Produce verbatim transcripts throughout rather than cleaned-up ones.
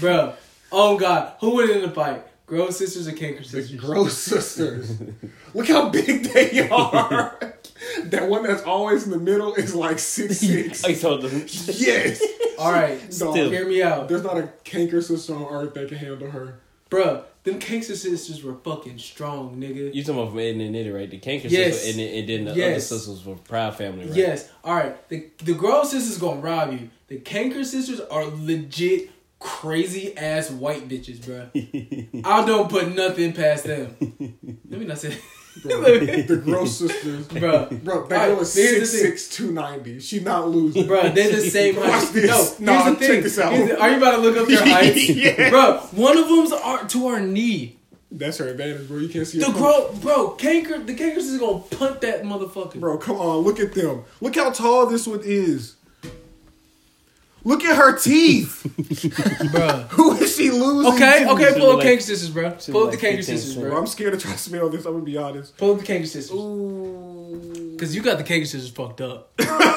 Bro, oh God, who would in the fight? Gross sisters or Kanker sisters? The Gross sisters. Look how big they are. That one that's always in the middle is like six six. I told them. Yes. All right, Dog, hear me out. There's not a Kanker sister on earth that can handle her. Bruh, them Kanker sisters were fucking strong, nigga. You talking about from Ed and Eddie, right? The Kanker Yes. sisters, and then, and then the Yes. other sisters were Proud Family, right? Yes. All right. The the Gross sisters gonna rob you. The Kanker sisters are legit crazy ass white bitches, bruh. I don't put nothing past them. Let me not say. Bro, the Gross sisters, Bro, bro, that All girl right, is here's the six six, two ninety. She's not losing. Bro, they're the same height. Watch this. No, Nah, here's the check thing. this out. Here's the- are you about to look up their heights? Yeah. Bro, one of them's are to our knee. That's her advantage, bro. You can't see The her. bro, bro, Kanker, the Kankers is gonna punt that motherfucker. Bro, come on. Look at them. Look how tall this one is. Look at her teeth. Bro. Who is she losing Okay, to? okay, pull up like- Kanker sisters, bro. Pull up the like Kanker fifteen sisters, Bro, bro. I'm scared to try to smell this. I'm gonna be honest. Pull up the Kanker sisters. Ooh. Cause you got the Kanker sisters fucked up.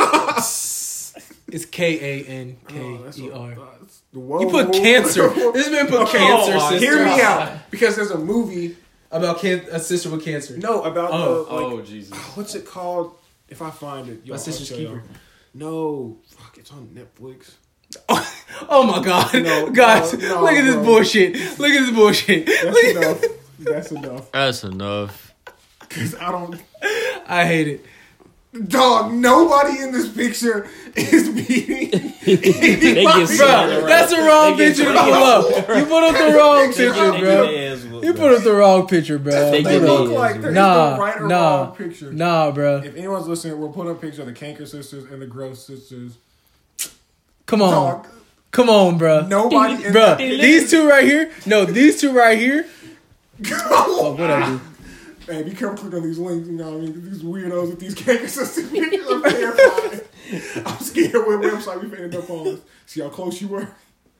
It's K A N K E R. Whoa. You put cancer. This man put cancer Oh, sister. hear me out. Because there's a movie. About can- a sister with cancer. No, about Oh. the. Like, Oh, Jesus. what's it called? If I find it, y'all, My I'll sister's tell keeper. y'all. No, fuck, it's on Netflix. Oh my God. No, Guys, no, no, look at this bro. bullshit. Look at this bullshit. That's Look at- enough. That's enough. That's enough. Cause I don't. I hate it. Dog, nobody in this picture is beating They get Bro, slaughtered. that's the wrong They get picture to pull up. You put up the wrong picture, They bro. get their ass whooped, You bro. put up the wrong picture, bro. They They get look their like ass there's Nah, no right or nah, wrong picture. nah, bro. If anyone's listening, we'll put up a picture of the Kanker sisters and the Gross sisters. Come on. Dog, Come on, bro. nobody in Bro, that these two right here. No, these two right here. Fuck, what I do? Hey, be careful clicking on these links, you know what I mean? These weirdos with these Kanker sisters pictures, I'm terrified. I'm scared what website we ended up on. See how close you were?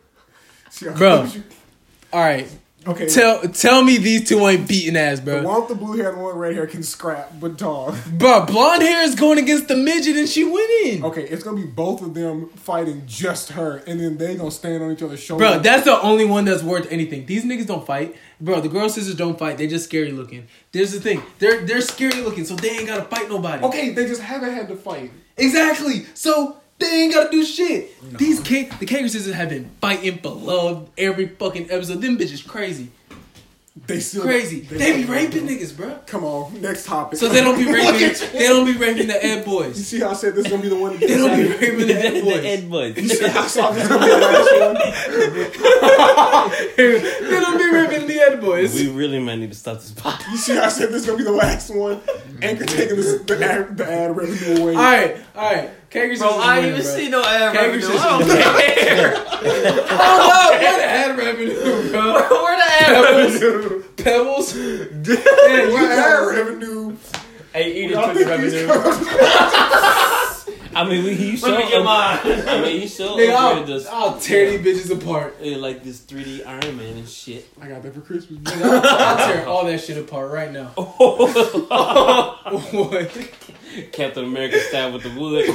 See how Bro. close you All right. Okay. Tell tell me these two ain't beating ass, The bro. one with the blue hair and the one with red hair can scrap, but dog. Bro, blonde hair is going against the midget and she winning. Okay, it's gonna be both of them fighting just her, and then they gonna stand on each other's shoulders. Bro, that's the only one that's worth anything. These niggas don't fight. Bro, the girl sisters don't fight. They just scary looking. There's the thing. They're they're scary looking, so they ain't gotta fight nobody. Okay, they just haven't had to fight. Exactly. So they ain't gotta do shit. No. These K- the Kanker sisters have been fighting for love every fucking episode. Them bitches crazy. They still Crazy. They, they be raping niggas, bro. Come on, next topic. So they don't be raping. They don't be raping the Ed You boys. see how I said this is gonna be the one that They gets don't be out? raping the Ed The boys. Ed Boys. You see how I saw this is gonna be the last one? They don't be raping the Ed boys. We really might need to stop this podcast. You see how I said this is gonna be the last one? Anchor taking this, the, ad, the ad revenue away. All right, all right. Kanker sisters. Bro, I winning, ain't even bro. see no ad Kanker revenue. sisters I don't winning. care. Hold up, what ad revenue, bro? Where the ad revenue? Pebbles. Pebbles. Yeah, What you ad got revenue? Hey, Edith Y'all took the think these revenue. girls- I mean, we, he showed. Let me get mine. I mean, he showed Nigga, upgraded us. I'll, I'll tear these bitches apart. uh, like this three D Iron Man and shit. I got that for Christmas. Nigga, I'll, I'll tear all that shit apart right now. What? Captain America stabbed with the wood.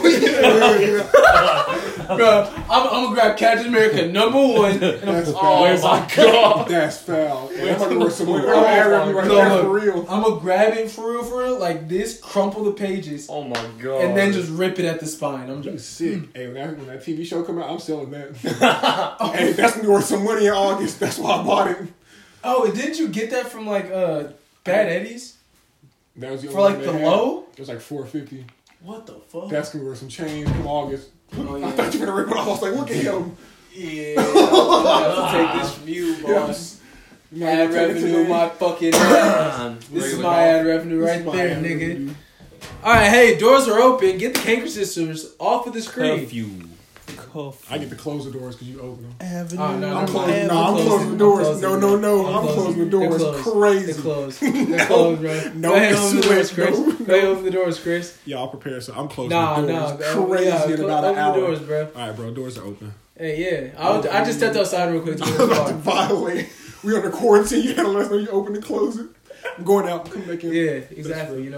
Bro, I'm, I'm gonna grab Captain America number one. And I'm, That's oh foul. my god. That's foul. I'm gonna work some more. Oh, ad revenue right no, there look, for real. I'm gonna grab it for real, for real, like this, crumple the pages, Oh my god. and then just rip it at the spine. I'm You just sick. Hey, when that, when that T V show come out, I'm selling that. Hey, that's gonna be worth some money in August. That's why I bought it. oh, and didn't you get that from like uh Bad Eddie's That was the for only like one the they had. low? It was like four fifty. What the fuck? That's gonna be worth some change from August. Oh, yeah. I thought you were gonna rip it off. I was like, look at him. Yeah, I'm gonna take this from you, Yeah, I'm boss. just- Now Ad you take it to revenue, the- my fucking ass. This is my ad revenue This right is my there, ad nigga. revenue. All right, hey, doors are open. Get the Kanker sisters off of the screen. Curfew. Curfew. I get to close the doors because you open them. Avenue. Oh, no, I'm no, closing. no, No, I'm closing. closing the doors. I'm No, closing no, them. no. I'm I'm closing closing the them. They're doors. closed. Crazy. They're closed. They're closed, bro. No, Go ahead, no open the sweat, doors, Chris. no, Go ahead, open the doors, Chris. Y'all prepare, so I'm closing Nah, the nah. doors. oh, Crazy yeah, in clo- about an open hour. the doors, bro. All right, bro. Doors are open. Hey, yeah. I, was, I just stepped outside real quick to get I'm the about to car. violate. We under quarantine. You gotta let us know you open and close it. I'm going out. I'm coming back in. Yeah, exactly, you know.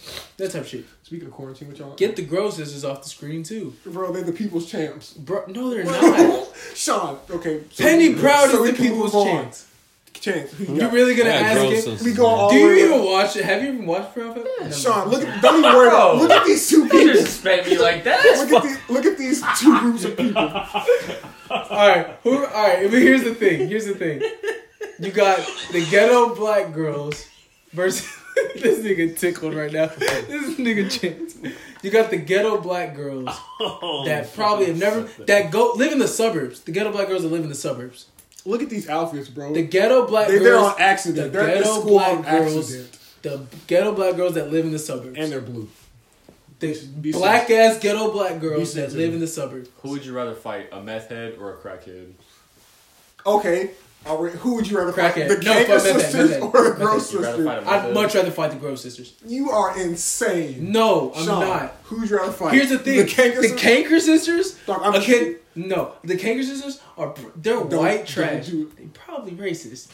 That type of shit. Speaking of quarantine, what y'all Get the Gross Sisters off the screen too. bro? They're the people's champs. Bro, no, they're not. Sean, okay. So Penny we- Proud so we is the can people's move on. champs. Chance. Who you You got? really gonna Yeah, ask Gross him? Sisters, We go man. all Do the you way even up. watch it? Have you even watched Prophet? Never Sean, mind. look at, don't even worry about. Look at these two You people. disrespect me like that. Look at these. Look at these two groups of people. All right, who? All right, but here's the thing. Here's the thing. You got the ghetto black girls versus this nigga tickled right now. This nigga Chance. You got the ghetto black girls Oh, that probably have never that go live in the suburbs. The ghetto black girls that live in the suburbs. Look at these outfits, bro. The ghetto black They, they're girls. on accident. the They're at ghetto school black on girls- accident. The ghetto black girls that live in the suburbs. And they're blue. the Be black ass ghetto black girls Be that sensitive. live in the suburbs. Who would you rather fight, a meth head or a crackhead? Okay. All right. Who would you rather fight? Crackhead. The No, Kanker fuck meth head, sisters meth head. or the Meth Gross head. You'd rather sisters? fight a meth I'd head? much rather fight the Gross Sisters. You are insane. No, I'm Sean, not. Who would you rather fight? Here's the thing: The the Kanker Canker, sisters? Sisters. Dog, I'm Okay, no, the Canker Sisters are they're Don't- white don't trash. do it. They probably racist.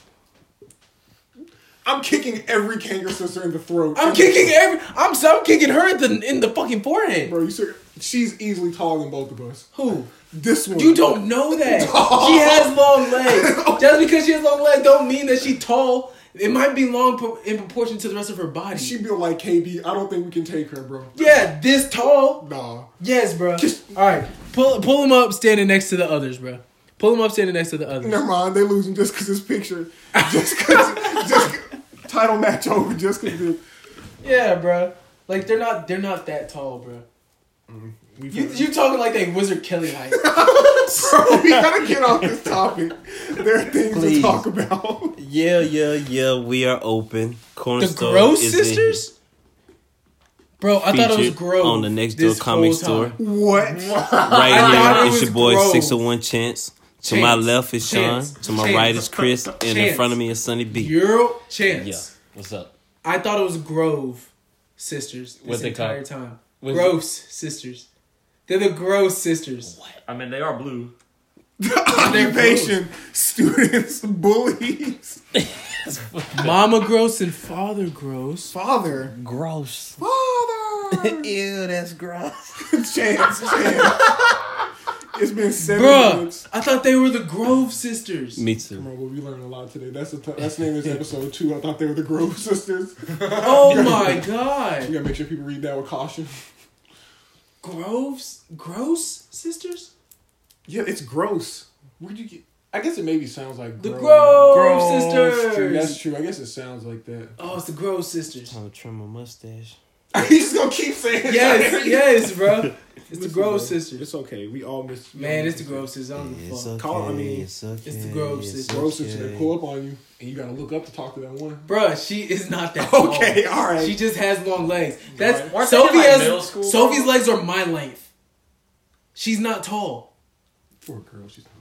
I'm kicking every Kanker sister in the throat. I'm kicking every. I'm I'm kicking her in the in the fucking forehead. Bro, you serious? She's easily taller than both of us. Who? This one. You don't know that. She has long legs. Just because she has long legs don't mean that she's tall. It might be long pro- in proportion to the rest of her body. She built like K D. I don't think we can take her, bro. yeah, this tall. Nah. Yes, bro. All right, pull pull him up, standing next to the others, bro. Pull him up, standing next to the others. Never mind. They losing just because this picture. Just because. just title match over. Just because. Yeah, bro. Like they're not they're not that tall, bro. You you talking like they Wizard Kelly height? Bro, we gotta get off this topic. There are things Please. to talk about. Yeah, yeah, yeah. We are open. Corner The store Gross is in Sisters? Bro, I thought it was Featured Grove on the next door this comic whole store. time. What? Right thought here, it it's was your boy Grove. six oh one Chance. To Chance. my left is Sean. Chance. To my Chance. right is Chris. And in Chance. front of me is Sunny B. Euro Chance. Yeah. What's up? I thought it was Grove Sisters this What they call- entire time. What's Gross Sisters. They're the Gross Sisters. I mean, they are blue. Occupation. Students. Bullies. Mama Gross and Father Gross. Father. Gross. Father. Ew, that's gross. Chance. Chance. It's been seven Bruh, minutes. I thought they were the Grove Sisters. Me Come too. on, well, we learned a lot today. That's the t- that's the name of this episode too. I thought they were the Grove sisters. Oh my We god. gotta make sure people read that with caution. Groves? Gross Sisters? Yeah, it's gross. Where'd you get? I guess it maybe sounds like The Grove. Grove, Grove, Sisters. True, that's true. I guess it sounds like that. Oh, it's the Grove Sisters. Time to trim my mustache. He's just gonna keep saying it. Yes, yes, bro. It's the Listen, Grove bro, Sisters. It's okay. We all miss. we all Man, miss it's the this Grove Sisters. I don't give a It's fuck. okay. Call- I mean, it's okay. it's the Grove it's sisters. Grove sisters. They okay. pull up on you, and you gotta look up to talk to that one. Bruh, she is not that tall. Okay, all right. She just has long legs. That's Right. Weren't they Sophie in, like, has middle school, Sophie's bro? legs are my length. She's not tall. For a girl, she's not.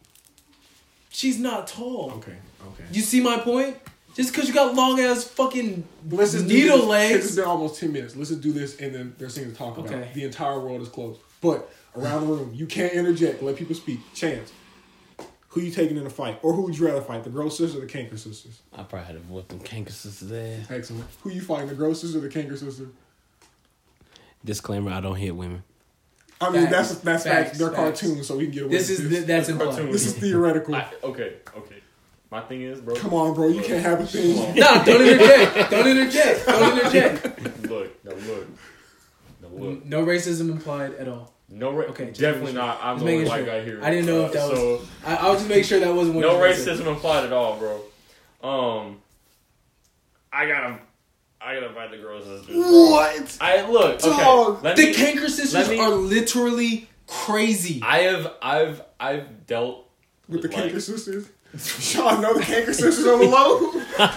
She's not tall. Okay, okay. You see my point? Just because you got long ass fucking Let's just do needle this, 'cause legs. It's been almost ten minutes. Let's just do this, and then there's things to talk about. Okay. The entire world is closed, but around the room, you can't interject. Let people speak. Chance. Who you taking in a fight, or who would you rather fight, the Gross sisters or the Kanker sisters? I probably had to whip them Kanker sisters ass. Excellent. Who you fighting, the Gross sisters or the Kanker sisters? Disclaimer: I don't hit women. I mean, Facts. that's that's Facts. facts. They're Facts. cartoons, so we can get away. This with is this. that's It's implied. cartoon. This is theoretical. I, okay, okay. My thing is, bro. Come on, bro. You can't have a thing. Nah, don't interject. Don't interject. Don't interject. Look, no, look. No, look. No racism implied at all. No, ra- Okay, just definitely making sure. not. I'm Just the only making white sure. guy here. I didn't know Uh, if that was. so, I, I was just making sure that wasn't what no you said. racism implied at all, bro. Um, I gotta, I gotta fight the girls sisters. What? I look, okay. Dog. Let The me, Kanker sisters let me- are literally crazy. I have, I've, I've dealt With the like, Kanker sisters? Sean, know the Kanker sisters on the low?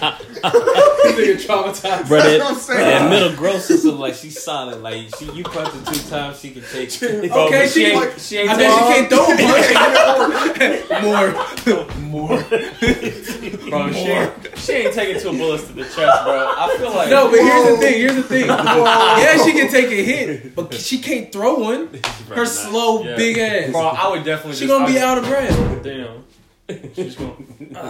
Nigga traumatized. Bro, That's that, what I'm saying. that middle gross sister, like she's solid. Like she, you punch her two times, she can take. Okay, Bro, but she ain't- like- she ain't. I take- bet she can't throw a punch. More. More. bro. She ain't, she ain't taking two bullets to the chest, bro. I feel like No, but here's the thing. Here's the thing. Yeah, she can take a hit, but she can't throw one. Bro, Her not- slow, yeah. big ass. Bro, I would definitely. She just, gonna I be would- out of breath. Damn. She's gonna.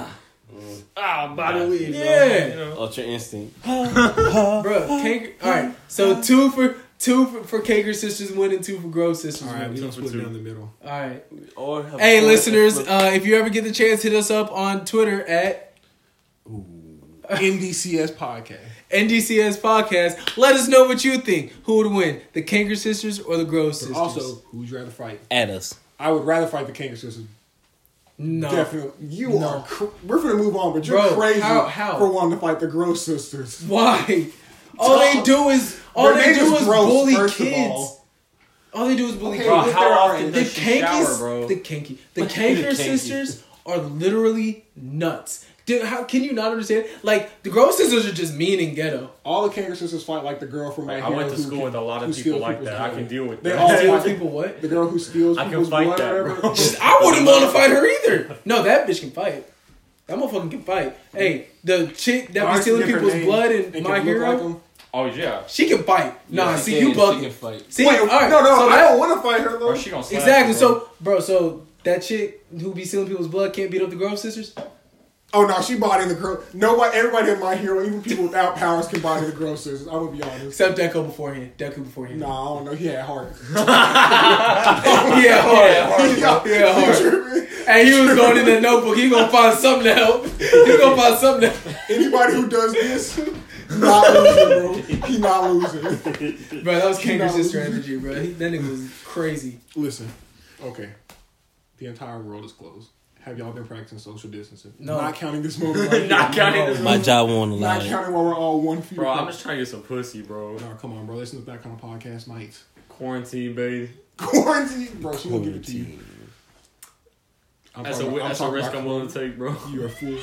Ah, body leave. Yeah. You know? Ultra Instinct. Bro, Kanker. All right, so two for two for, for Kanker sisters winning, two for Grove sisters All right, we winning. don't split it down the middle. All right. Or have Hey, or- listeners, uh, if you ever get the chance, hit us up on Twitter at N D C S podcast. N D C S Podcast. Let us know what you think. Who would win, the Kanker sisters or the Grove sisters? Also, who would you rather fight? At us. I would rather fight the Kanker sisters. no. Definitely. You No. are. Cr- we're gonna move on, but you're Bro, crazy how- how? for wanting to fight the Grove sisters. Why? All they do is all Their they name do is is gross, bully first of kids. all. All they do is bully Okay, Bro, kids. but how there are- often The does she shower, Kankers, bro? the Kanky, the The Kanker Kanky. sisters are literally nuts. Dude, how can you not understand? Like the Grove sisters are just mean and ghetto. All the Kanker sisters fight like the girl from My I Hero went to who school can- with a lot who of people steals like people's that. I blood. can deal with They that. all Steal fight- people what? The girl who steals I can people's fight blood that, or bro. whatever. I wouldn't want to fight her either. No, that bitch can fight. That motherfucker can fight. Hey, the chick that Why was does she stealing get her people's name blood in and can My look Hero, like 'em? Oh yeah. she can fight. Nah, Yeah, see she you can- she bugging. can fight. See, Wait, all right, no, no, so I that- don't want to fight her though. Or she gonna slap Exactly. you, bro. So, bro, so that chick who be stealing people's blood can't beat up the Grove sisters? Oh no, she bodying the girl. Nobody, everybody in My Hero, even people without powers, can body the Grove sisters. I'm gonna be honest. Except Deku beforehand. Deku beforehand. Nah, I don't know. He had heart. Yeah, hard. yeah, Yeah, hard. And he was going in that notebook. He gonna find something to help. He gonna find something to help. Anybody who does this, not losing, bro. He not losing. Bro, that was He Kanker not sister losing. energy, bro. He, that nigga was crazy. Listen, okay. The entire world is closed. Have y'all been practicing social distancing? No. Not counting this moment. Right Not here. counting this My job won't allow Not it. counting while we're all one feet. Bro, I'm apart. just trying to get some pussy, bro. No, come on, bro. Listen to that kind of podcast nights. Quarantine, baby. Quarantine, bro. She gonna give it to you. I'm That's a talking- wi- I'm that's a talking risk about I'm willing to take, bro. You are a fool.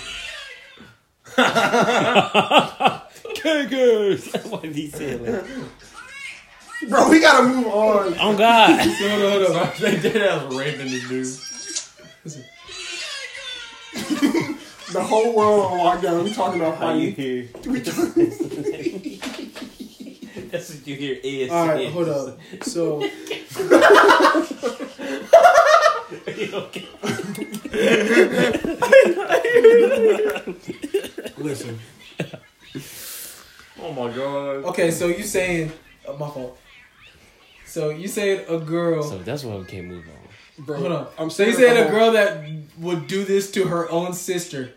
Kankers! What did he say? Like, Bro, we gotta move on. oh God! Hold on, hold on. They did have raping this dude. The whole world on lockdown. We talking about How you fighting. hear? We talking- That's what you hear. Is All right, hold up. So, Listen, Oh my god. okay, so you saying, oh, my fault. So you saying a girl. So that's why we can't move on. bro. Hold on. I'm So you saying saying a girl that would do this to her own sister.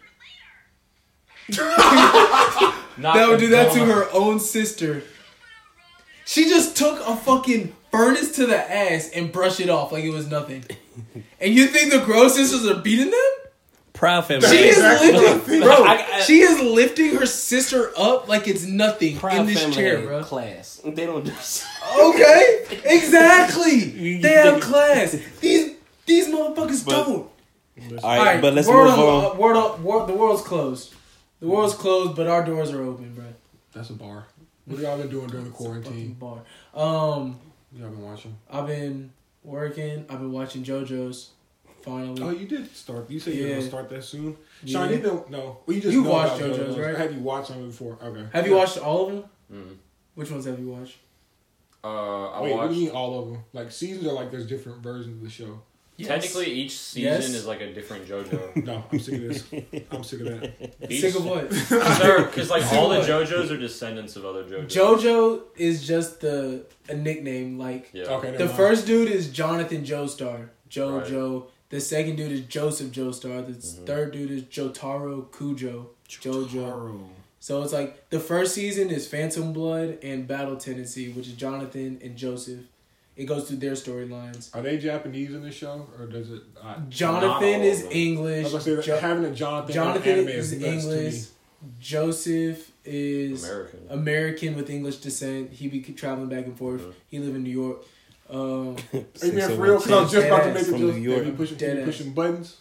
Not That would the do that to dumb- her own sister. She just took a fucking furnace to the ass and brushed it off like it was nothing. And you think the Grove sisters are beating them? Proud family. She is exactly what I'm lifting, thinking. bro. I- I- she is lifting her sister up like it's nothing Proud in this family chair, had bro. class. They don't just. Okay, exactly. They have class. These these motherfuckers But- don't. All right, but let's word move on, on. uh, word on, word, the world's closed. The world's closed, but our doors are open, bro. That's a bar. What y'all been doing during the Fucking quarantine? bar. Um, Y'all been watching? I've been working. I've been watching JoJo's. Finally, Oh, you did start. You said you were Yeah. gonna start that soon. Yeah. Sean, you been no? Well, you just You know watched about JoJo's, right? Have you watched them before? Okay. have you watched all of them? Mm. Which ones have you watched? Uh, I Wait, what do watched. you mean all of them? Like seasons are like there's different versions of the show. Technically, each season Yes. is like a different JoJo. No, I'm sick of this. I'm sick of that. Each- Sick of what? Because like all the What? JoJos are descendants of other JoJos. JoJo is just the a nickname. Like Yeah. Okay. the never mind. first dude is Jonathan Joestar. JoJo. Right. The second dude is Joseph Joestar. The Mhm. third dude is Jotaro Kujo. JoJo. Jotaro. So it's like the first season is Phantom Blood and Battle Tendency, which is Jonathan and Joseph. It goes through their storylines. Are they Japanese in this show, or does it? I, Jonathan all is of them. I English. was gonna say that Jo- having a Jonathan, Jonathan anime is is nuts to me. English. Joseph is American. American with English descent. He be traveling back and forth. Mhm. He live in New York. Um, Are you being for real? Because I was just about to make a From joke. New York. They be pushing, they be Deadass. pushing buttons.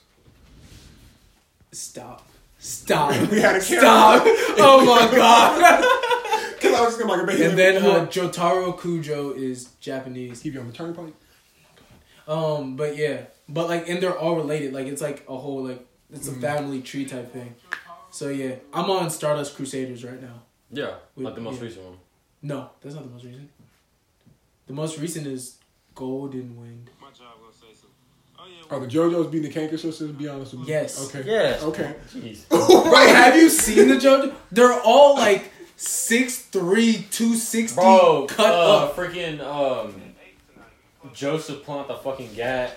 stop. Stop. We had a Stop. Oh my god. Because I was thinking like a baby. And then uh, Jotaro Kujo is Japanese. keep you on the turnpike. Um, but yeah, but like, and they're all related. Like, it's like a whole like it's a Mhm. family tree type thing. So yeah, I'm on Stardust Crusaders right now. Yeah, With- like the most yeah. recent one. No, that's not the most recent. The most recent is Golden Wind. My job gonna say so. Are the JoJo's beating the Kanker sisters? Be honest with me. Yes. Okay. Yes. Okay. Jeez. Bro, have you seen the JoJo? They're all like six three, two sixty, Bro, cut uh, up. freaking um, Joseph pulling out the fucking gat.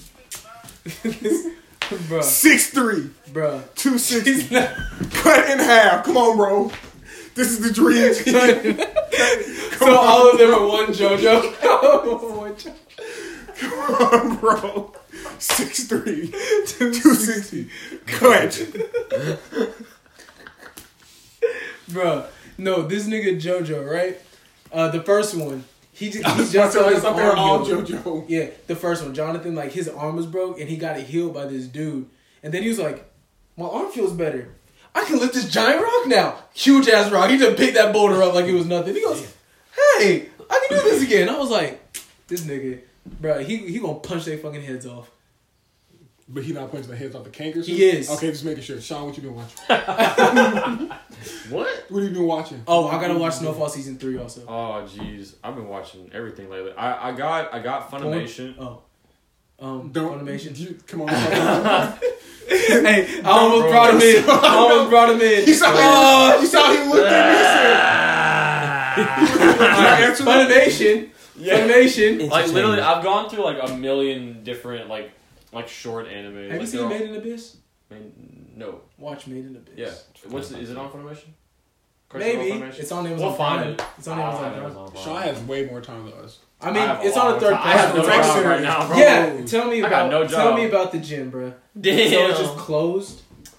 Bro, Six three, bro. two sixty. Cut in half. Come on, bro. This is the dream. So all of them are one JoJo. One JoJo. Come on, bro. Six three, two sixty. Cut. Bro, no, this nigga JoJo, right? Uh, the first one, he just, he Just just got his up there arm all healed. JoJo. Yeah, the first one, Jonathan, like his arm was broke and he got it healed by this dude, and then he was like, "My arm feels better. I can lift this giant rock now. Huge ass rock." He just picked that boulder up like it was nothing. He goes, "Hey, I can do this again." I was like, "This nigga, bro, he he gonna punch their fucking heads off." But he not punching the heads off the Kanker sisters? He is. Okay, just making sure. Sean, what you been watching? What? What have you been watching? Oh, I gotta watch Snowfall season three also. Oh jeez, I've been watching everything lately. I, I got I got Funimation. Oh, um, Don't Funimation. You, come on. Talk Hey, I almost bro. brought him in. I almost brought him in. You saw, Oh, you saw he looked at me and said, Funimation. Yeah. Funimation. Like literally, I've gone through like a million different like like short anime. Have like, you seen they're Made all- in Abyss? Man, no. Watch Made in Abyss. Yeah. What's it, is it on Funimation? Maybe. On Funimation? It's on Amazon We'll find Prime. it. It's on I Amazon don't have Prime. Amazon Prime. Sean has way more time than us. I mean, I have a it's lot on a of third time. I have no party. job right now, bro. Yeah, tell me I about got no tell job. me about the gym, bro. Damn. So it's just closed.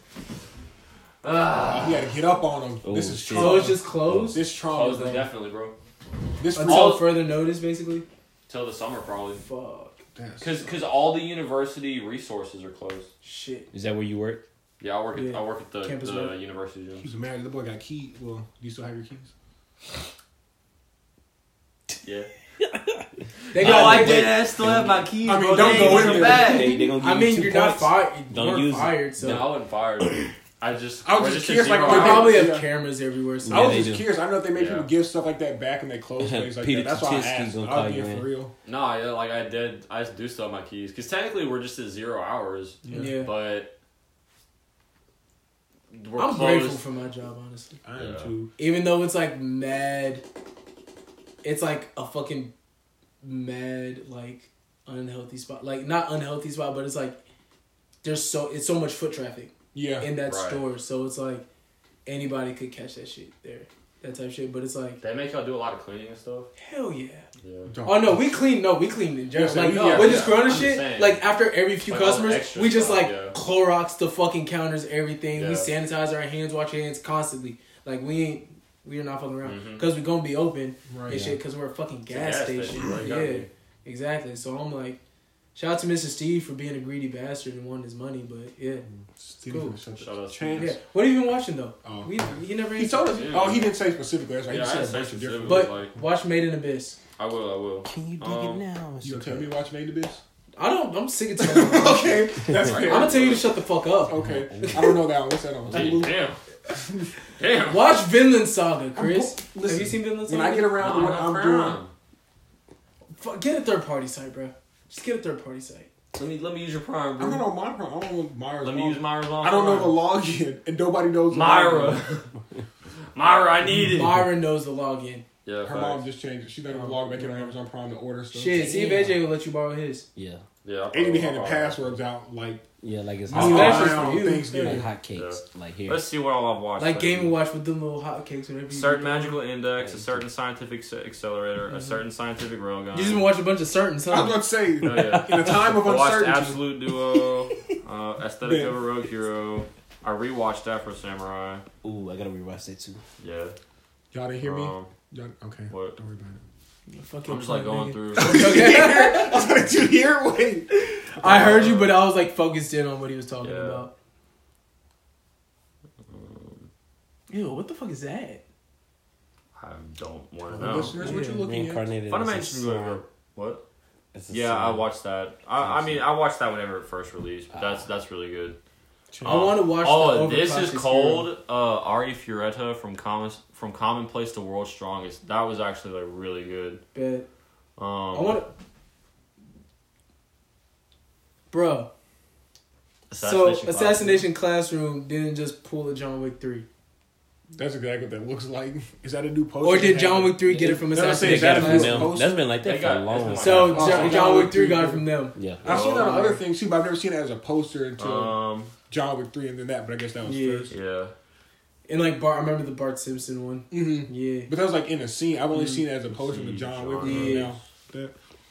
Ah. You gotta get up on him. Oh, this is shit. trauma. So it's just closed This trauma, Closed bro. indefinitely, bro. This until trauma. further notice, basically. Till the summer probably. Fuck. Cause, cause all the university resources are closed. Shit. Is that where you work? Yeah, I work at Yeah. I work at the, Campus the rep. university gym. He's married. The boy got keys. Well, do you still have your keys? Yeah. They Oh, got. I they- did. I still have my keys. I mean, bro. don't They go ain't in come there. back. They, they gonna give I you mean, two you're points. not fired. You Don't weren't use it. fired, so No, I wasn't fired. I just I was just registered curious, like, zero they they hours. probably have Yeah. cameras everywhere. So I Yeah, was they just do. curious. I know they make Yeah. people give stuff like that back and they close things like Peter that. That's why I Tatinsky's asked. gonna I call was you being in. for real. No, yeah, like I did. I just do still have my keys because technically we're just at zero hours, yeah. but we're I'm closed. grateful for my job, honestly. I am Yeah. too. Even though it's like mad, it's like a fucking mad like unhealthy spot. Like not unhealthy spot, but it's like there's so it's so much foot traffic Yeah. in that Right. store, so it's like anybody could catch that shit there, that type of shit. But it's like They make y'all do a lot of cleaning and stuff. hell yeah. Yeah. Don't- Oh no, we clean. No, we clean in general. Yeah, like yeah, with yeah. this Corona I'm just shit, saying. like after every few Like all the customers, extra we just stuff, like yeah. Clorox the fucking counters, everything. We Yeah. sanitize our hands, wash our hands constantly. Like we ain't, we are not fucking around Mhm. because we gonna be open Right. and shit because we're a fucking It's a gas, gas station. station, right? You Yeah, gotta be. exactly. So I'm like, shout out to Mister Steve for being a greedy bastard and wanting his money, but yeah, Steve Cool. for such Shout out a to chance. yeah. What have you been watching though? Oh. We he never He answered. told us. Yeah. Oh, he didn't say specifically. That's right. Yeah, he I said a didn't say bunch of different. specifically. But like- watch Made in Abyss. I will. I will. Can you dig Um, it now? You gonna tell me to watch Made the Biz? I don't. I'm sick of telling you. Okay, that's fair. I'm gonna tell you to shut the fuck up. Okay, I don't know that one. What's that on? Damn. Hulu? Damn. Watch Vinland Saga, Chris. I'm- listen, Have you seen Vinland Saga? When I get around to No, what I'm I'm not doing, proud. Fuck, get a third party site, bro. Just get a third party site. Let me let me use your prime, I'm not bro. on my prime. I don't know Myra's. Let me log- use Myra's on. I don't know the Prime. login, and nobody knows the Myra. login. Myra, I need it. Myra knows the login. Yeah, Her facts. mom just changed it. She's not even Oh, logged back in right. on Amazon Prime to order stuff. Shit, see if A J will let you borrow his. Yeah. Yeah. I'll A J be probably- handing I'll- passwords out like Yeah, like it's Oh, See, hot, that's just around for you. Thanksgiving. like hotcakes. Like here. Let's see what all I've watched. Like lately. Game and Watch with them little hotcakes, whatever. You Certain do. magical index, a certain scientific s- accelerator, a certain scientific railgun. You just been watching a bunch of certain I was songs. about to say. Oh, yeah. In a time of I watched uncertainty, Absolute Duo, uh, Aesthetic Man. of a Rogue Hero. I rewatched Afro Samurai. Ooh, I gotta rewatch that too. Yeah. y'all didn't hear me. Um, Y'all, okay, what? don't worry about it. Fucking I'm just like going nigga. through. Okay. I was like, did you hear? Wait. I heard you, but I was like focused in on what he was talking Yeah. about. Ew, what the fuck is that? I don't want to The know. listeners, what you Yeah. looking at? Reincarnated. Funimation as a good. sword. What? It's a Yeah, I sword. watched that. I, I mean, I watched that whenever it first released. But that's that's really good. I want to watch. Oh, the this is Overclass's cold. Hero. Uh, Ari Fureta from Common from Commonplace to World's Strongest. That was actually like really good. Bet. Um, I want. Bruh. So, Assassination Classroom didn't just pull a John Wick three. That's exactly what that looks like. Is that a new poster? Or did John Wick three get it from Assassination Classroom? That's been like that for a long time. So, oh, John Wick three got it from them. Yeah. I've seen that on other things too, but I've never seen it as a poster until Um, John Wick three and then that, but I guess that was Yeah. first. yeah. And like Bart, I remember the Bart Simpson one. Mm-hmm. Yeah. But that was like in a scene. I've only Mhm. seen it as a poster of the John Wick one Yeah. now. That,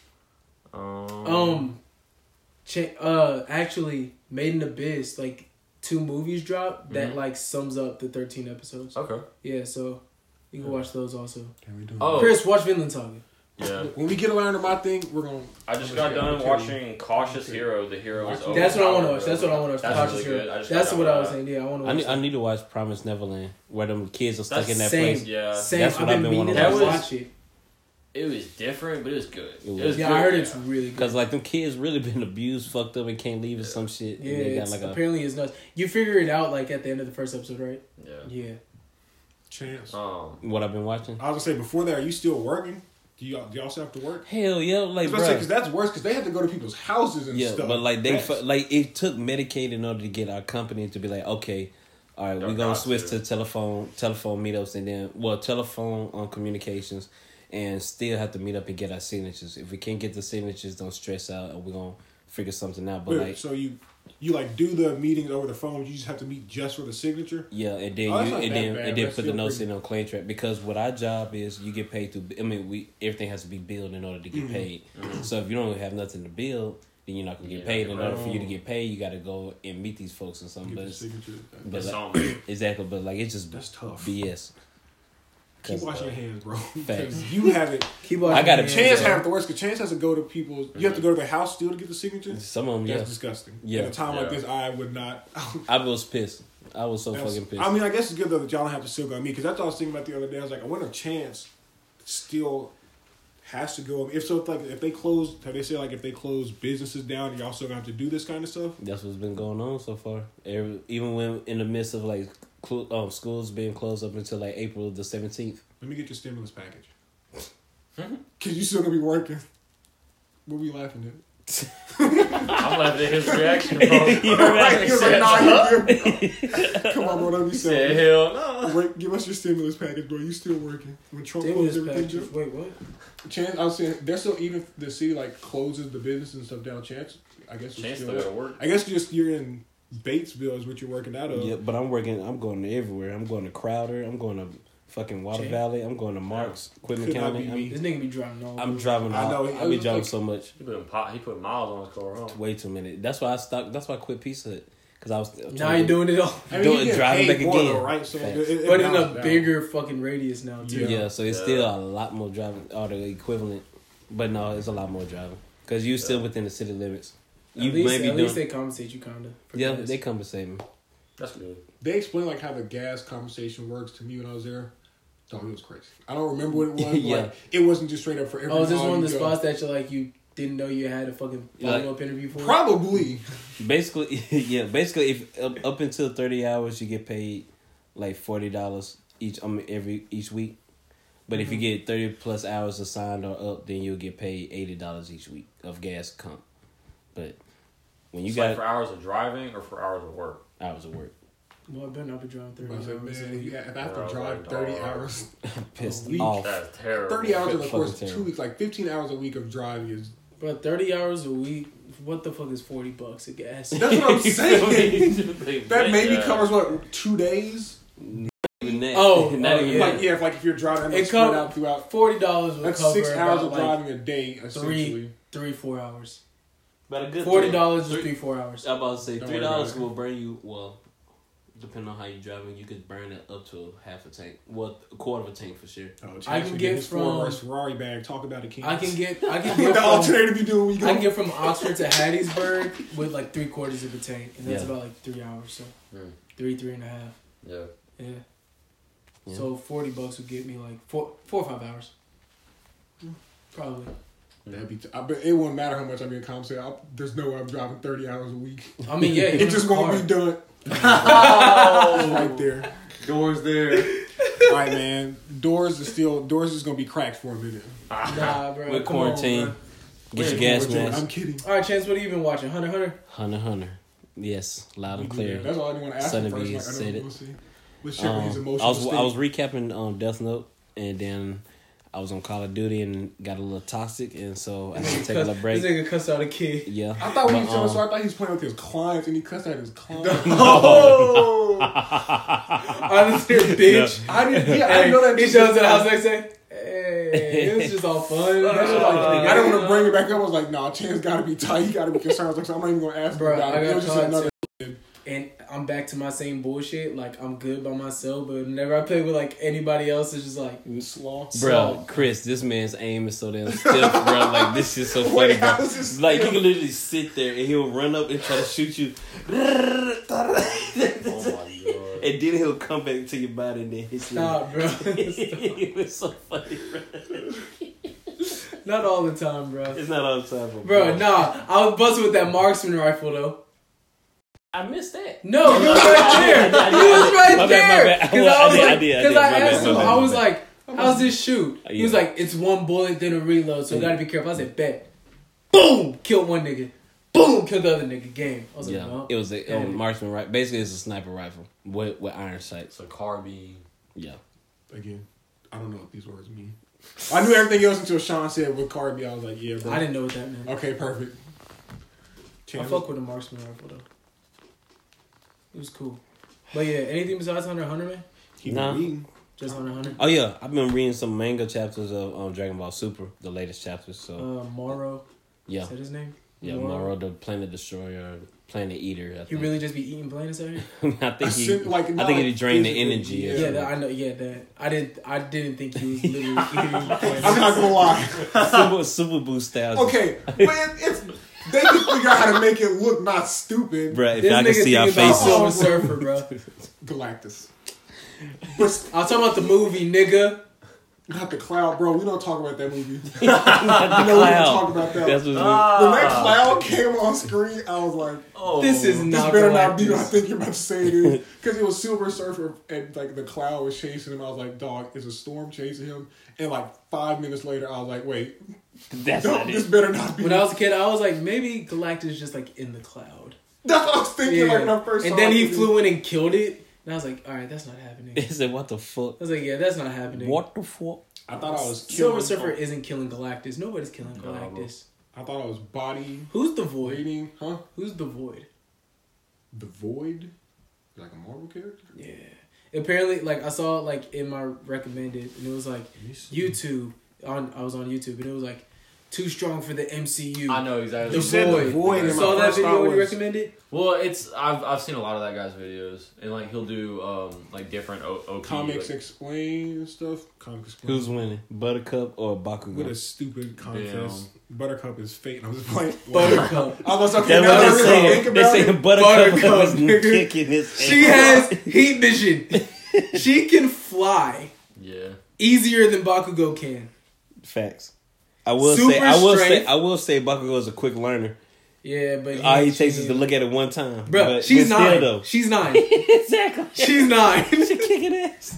Um, Um, cha- uh, actually, Made in Abyss, like two movies dropped that Mhm. like sums up the thirteen episodes. Okay. Yeah, so you can watch those also. can we do Oh. Chris, watch Vinland Saga. Yeah. When we get around to my thing, we're gonna. I just got done watching Cautious Hero. The hero is over. That's what I want to watch. That's what I want to watch. That's Cautious really Hero. good. I just That's got what done I with was that. saying. Yeah, I want to I watch. need, I that. need to watch Promised Neverland, where them kids are stuck That's in that same. place. Yeah. Same. That's I've what I've been been meaning wanting to to watch. watch it. It was different, but it was good. It was. It was Yeah, good, I heard yeah. it's really good. Cause like them kids really been abused, fucked up, and can't leave or some shit. Yeah, and they got it's, like a apparently it's nuts. You figure it out like at the end of the first episode, right? Yeah. Yeah. Chance. Um. what I've been watching. I was gonna say before that, are you still working? Do you do you also have to work? Hell yeah, like bro. Because that's worse because they have to go to people's houses and Yeah, stuff. but like they That's- fu- like it took Medicaid in order to get our company to be like, okay, all right, Y'all we're gonna got switch to. to telephone telephone meetups and then well telephone on communications and still have to meet up and get our signatures. If we can't get the signatures, don't stress out and we're gonna figure something out. But Wait, like so you you like do the meetings over the phone? You just have to meet just for the signature. yeah, and then Oh, that's you not and that then bad, and then but put the still notes pretty- in on claim track because what our job is you get paid through. I mean, we everything has to be billed in order to get Mhm. paid. So if you don't have nothing to bill, then you're not gonna get Yeah, paid. In order right. for you to get paid, you got to go and meet these folks and something. Get But the it's, signature. but That's like, something. exactly, but like it's just That's tough. B S. Keep 'Cause, washing uh, your hands, bro. Facts. You have it. Keep I got a watching Chance Hands, have the worst because Chance has to go to people's. You have to go to their house still to get the signature. Some of them, That's yeah. disgusting. Yeah. At a time like Yeah. this, I would not. I was pissed. I was so That's- fucking pissed. I mean, I guess it's good though that y'all don't have to still go to me because that's what I was thinking about the other day. I was like, I wonder if Chance still has to go. If so, if like if they close, have they say like if they close businesses down, y'all still gonna have to do this kind of stuff? That's what's been going on so far. Every, even when in the midst of like cl- um, schools being closed up until like April the seventeenth. Let me get your stimulus package. Cause you still gonna be working. What were you laughing at? I'm laughing at his reaction, bro. Right, he was like, nah, you good. Come on, bro, don't be He said, sad. hell no. Wait, give us your stimulus package, bro. You still working? When Trump Stimulus closed everything packages. down? Wait, what? Chance, I was saying, they're still even if the city like closes the business and stuff down. Chance, I guess. Chance still, still gotta work. I guess just you're in Batesville is what you're working out of. Yeah, but I'm working. I'm going to everywhere. I'm going to Crowder. I'm going to fucking Water Jay. Valley. I'm going to Marks, Quitman Could not County. be I'm, me. This nigga be driving all. I'm over. driving. I All, know, I be it was driving like- so much. He put pot. He put miles on his car. Huh? Way too many. That's why I stopped. That's why I quit Pizza Hut because I was. Now you're doing it all, I mean, Do you it, get driving paid back more again. though, right? So Facts. it, it, but in a balances out. bigger fucking radius now too. Yeah. Yeah, so it's Yeah. still a lot more driving, or the equivalent. But no, it's a lot more driving because you're still within the city limits. You at least, may be at doing. least they compensate you kinda. for Yeah, gas. they compensate me. That's good. They explained like how the gas conversation works to me when I was there. Dog, it was crazy. I don't remember what it was. Yeah. Like, it wasn't just straight up for every. Oh, is this mile one of the you go. spots that you like you didn't know you had a fucking Yeah, follow like- up interview for? Probably. Basically, yeah. Basically, if up, up until thirty hours, you get paid like forty dollars each. I mean, every each week. But if you get thirty plus hours assigned or up, then you'll get paid eighty dollars each week of gas comp. But when you It's got like for hours of driving or for hours of work. hours of work, Well, I better not be driving thirty I was like, hours. man, a week. if I have Bro, to drive like, thirty dog. hours, pissed a week. off. That's terrible. thirty hours in the Fucking course of terrible. two weeks, like fifteen hours a week of driving is. But thirty hours a week, what the fuck is forty bucks of gas? That's what I'm saying. That That maybe covers what two days. Even that, Oh, not oh, even yeah. Like yeah, if like if you're driving, It it's spread co- out throughout. Forty dollars would That's cover six hours about, of like, driving a day, essentially. three, four hours. But a good Forty dollars is three- three, four hours. I'm about to say Don't three worry dollars about it. will burn you. Well, depending on how you driving, you could burn it up to half a tank. Well, a quarter of a tank for sure. Oh, I can get his from- Ford versus Ferrari bag. Talk about it, King. I can get, I can What get the from, alternator be doing when you go? I can get from Oxford to Hattiesburg with like three quarters of a tank, and that's Yeah. about like three hours. So Mm. three, three and a half. Yeah. Yeah. Yeah. So forty bucks would get me like four, four or five hours. Probably. That'd be t- I bet it won't matter how much I'm being compensated. I'll, there's no way I'm driving thirty hours a week. I mean, yeah, It just won't car. be done. Oh, Right there. Doors there. All right, man. Doors is still doors is gonna be cracked for a minute. Nah, bro. With come on, quarantine. bro. Get your Wait, gas wait, wait, mask. I'm kidding. All right, Chance, what have you been watching? Hunter x Hunter? Hunter x Hunter. Yes, loud and clear. Yeah, that's all I want to ask Sonny him first. B Like, I said know it. we'll see. Let's check on his Um, emotional I was state. I was recapping um, Death Note, and then I was on Call of Duty and got a little toxic, and so I had to take a Cuss- little break. This nigga cussed out a kid. Yeah, I thought when But, he told us, um, so I thought he was playing with his clients, and he cussed out his clients. Oh! I just hear bitch. I didn't. Yeah, I Hey, didn't know that. he until shows up to the just house now. next day. Hey, it was just all fun. That's That's what what I, like, I didn't want to bring it back up. I was like, nah, Chance got to be tight. He got to be concerned. I was like, so I'm not even going to ask him Bro, about I it. It got was just caught another. and I'm back to my same bullshit. Like, I'm good by myself, but whenever I play with like anybody else, it's just like Slaw. bro, Chris, this man's aim is so damn stiff, bro. Like this is so funny, Wait, bro. how is this Like he stiff? can literally sit there and he'll run up and try to shoot you, and Oh my god. then he'll come back to your body and then hit you. stop, bro. Stop. It was so funny, bro. Not all the time, bro. It's not all the time, but Bro, nah, I was busting with that marksman rifle though. I missed that. No, he was right there. He was right My bad, my there. bad. Because I was I did, I like, did, I because did. I My bad, asked my him, bad, I my was bad. like, how's this shoot? He was Yeah. like, it's one bullet, then a reload, so gotta be careful. I said, bet. Boom! Killed one nigga. Boom! Killed the other nigga. Game. I was like, Yeah, no. it was a Damn um, it. marksman rifle. Basically, it's a sniper rifle with with iron sights. It's a carbine. Yeah, Again, I don't know what these words mean. I knew everything else until Sean said with Carby. I was like, yeah, bro. I didn't know what that meant. Okay, perfect. I Chance. fuck with a marksman rifle though. It was cool. But yeah, anything besides Hunter x Hunter, man? He Nah. been reading. Just Hunter x Hunter? Oh yeah, I've been reading some manga chapters of um, Dragon Ball Super, the latest chapters. So Uh, Moro. yeah, Is that his name? yeah, Moro, the Planet Destroyer, Planet Eater. I He think. really just be eating planets out here? I think he, Sim- like, I not think he like drained the physically, energy. yeah. or Yeah, something. that, I know. Yeah, that I didn't. I didn't think he was literally eating planets. I'm not gonna lie. Super, super boost style. Okay, but it, it's they can figure out how to make it look not stupid. Bruh, if This y'all can nigga see our thinking about faces. Silver Surfer, bro. Galactus, but I was talking about the movie, nigga. not the cloud, bro. We don't talk about that movie. Not the No, we don't cloud. talk about that. That's what When that cloud came on screen, I was like, Oh, This is "This not better not be what I Galactus. think you're about to say it is." Because it was Silver Surfer, and like the cloud was chasing him. I was like, "Dog, is a storm chasing him?" And like five minutes later, I was like, "Wait, That's no, not this it. better not be." When I was a kid, I was like, maybe Galactus is just like in the cloud. That's what I was thinking. Yeah. Like when I first and saw then it, he it was- flew in and killed it. And I was like, all right, that's not happening. He I said, "What the fuck? was like, yeah, that's not happening. What the fuck?" I thought I was Silver killing. Surfer isn't killing Galactus. Nobody's killing No, bro. Galactus. I thought I was body Who's the Void? waiting, huh? Who's the Void? The Void, like a Marvel character. Yeah. Apparently, like I saw like in my recommended, and it was like YouTube on. I was on YouTube, and it was like too strong for the M C U. I know exactly. The You said Void. The Void, You and my saw that first video thought when you was- recommended? Well, it's I've I've seen a lot of that guy's videos, and like he'll do um like different O- O P Comics like, explain and stuff. Comics explain. Who's winning, Buttercup or What a Bakugo? stupid contest. Damn. Buttercup is fate. I'm just playing. Buttercup. I was okay. That's Now what that I they're really think saying. They're about saying it, Buttercup, Buttercup, was nigga. kicking his She ass. has heat vision. She can fly yeah. easier than Bakugo can. Facts. I will Super say. I will say. strength. I will say. Bakugo is a quick learner. Yeah, but All he she- takes is to look at it one time. Bro, But- she's but still, nine. though. She's nine. exactly. She's nine. She kicking ass.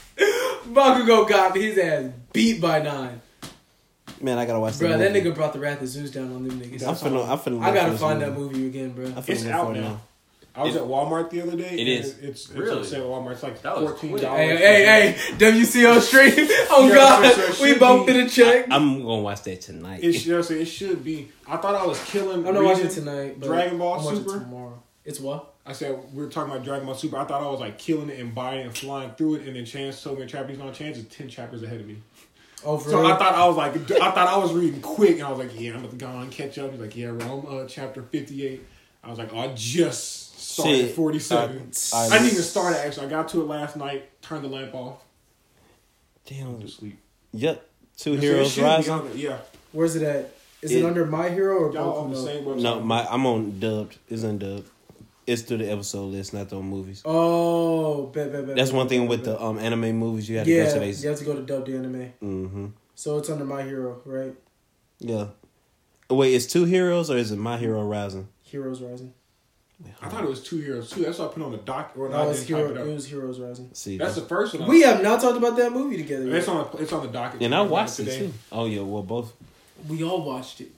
Bakugo got his ass beat by nine. Man, I gotta watch Bro, that. that movie. nigga brought the Wrath of Zeus down on them niggas. I'm finna. I'm finna. I look gotta for this find that movie. movie again, bro. I'm finna It's look out for it now. I was It- at Walmart the other day. It and is. It's, it's Really? on sale at Walmart. It's like That was fourteen quick. dollars. Hey, hey, hey, W C O stream. Oh Yeah, God, so it we should both be- finna check. I, I'm gonna watch that tonight. It should, it should be. I thought I was killing. am not watching it reading tonight. But Dragon Ball I'm watching Super? it tomorrow. It's what? I said we were talking about Dragon Ball Super. I thought I was like killing it and buying it and flying through it, and then Chance told me chapters on Chance is ten chapters ahead of me. Oh, for So real? I thought I was like, I thought I was reading quick, and I was like, yeah, I'm about to go on catch up. He's like, yeah, Rome, uh, chapter fifty-eight. I was like, oh, I just started Shit. forty-seven. Uh, I didn't even start it actually. I got to it last night, turned the lamp off, Damn. went to sleep. Yep. Two So it Heroes should be Rising. on the- Yeah, Where's it at? Is it, It- under My Hero or y'all Boku on the no? same website. No, my I'm on dubbed. It's on dubbed. It's through the episode list, not on movies. Oh, bet, bet, bet. That's bet, one bet, thing bet, with bet. the um anime movies. You have to Yeah, go to you these. have to go to dub the anime. Mm-hmm. So it's under My Hero, right? Yeah. Wait, it's Two Heroes or is it My Hero Rising? Heroes Rising. I thought it was two heroes too. That's what I put on the doc. Or No, I it's didn't Hero. type it It up. was Heroes Rising. See, That's the first one. We have not talked about that movie together. It's Yet. on. It's on the docket. and I I got watched it today. too. Oh yeah, well both. We all watched it.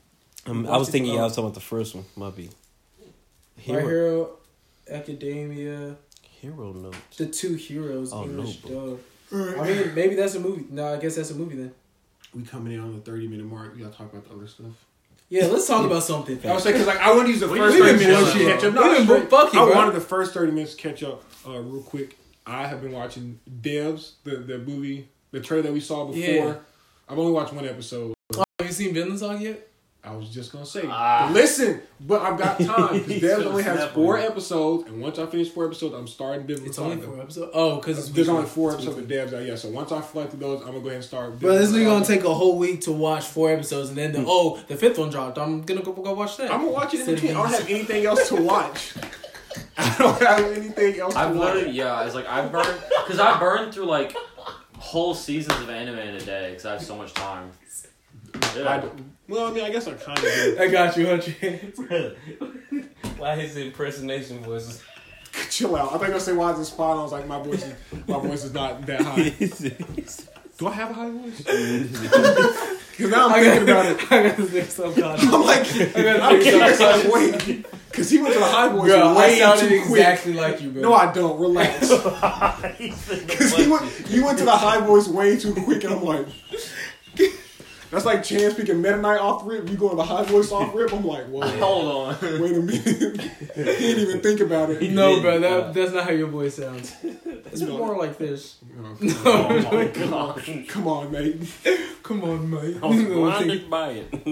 Um, I was thinking y'all was talking about the first one. Might be. My Hero Academia. Hero Notes. The Two Heroes. Oh, English no, dub. I mean, maybe that's a movie. No, I guess that's a movie then. We coming in on the thirty minute mark. We gotta talk about the other stuff. Yeah, let's talk about something. I was saying because like I want to use the We first been thirty minutes to bullshit. catch up. We No, been straight. fuck you, I bro. wanted the first thirty minutes to catch up uh, real quick. I have been watching Devs, the the movie, the trailer that we saw before. Yeah. I've only watched one episode. Oh, have you seen Vinland Saga yet? I was just gonna say, Ah. but listen, but I've got time because He's Devs gonna only has snap four on you. episodes, and once I finish four episodes, I'm starting Vinland It's only Saga. four episodes. Oh, because it's There's weekly. only four It's episodes of weekly. Devs out. Yeah, so once I fly through those, I'm gonna go ahead and start. Bro, this nigga Vinland gonna Saga. take a whole week to watch four episodes, and then the, oh, the fifth one dropped. I'm gonna go, go watch that. I'm gonna watch it in Instead of between. I don't being- have anything else to watch. I don't have anything else to I've watch. literally, yeah, it's like I burned, because I burned through like whole seasons of anime in a day because I have so much time. Yeah. I, well, I mean, I guess I kind of do. I got you, Hunter. Why his impersonation was? Chill out. I think I say why is it spot on? I was like, my voice is my voice is not that high. Do I have a high voice? Because now I'm I thinking got, about it. I got this nigga subconscious. I'm like, I got I this can't nigga like, subconscious. wait. Because he went to the high voice Bro, I way sounded too quick. exactly like you, bro. No, I don't. Relax. Because he went, you went to the high voice way too quick, and I'm like, that's like Chan speaking Meta Knight off rip. You go to the high voice off rip. I'm like, whoa. Hold on. Wait a minute. He didn't even think about it. No, bro, that, that's not how your voice sounds. It's No. more like this. Oh, Oh my god. come on, mate. Come on, mate. I was blinded by it.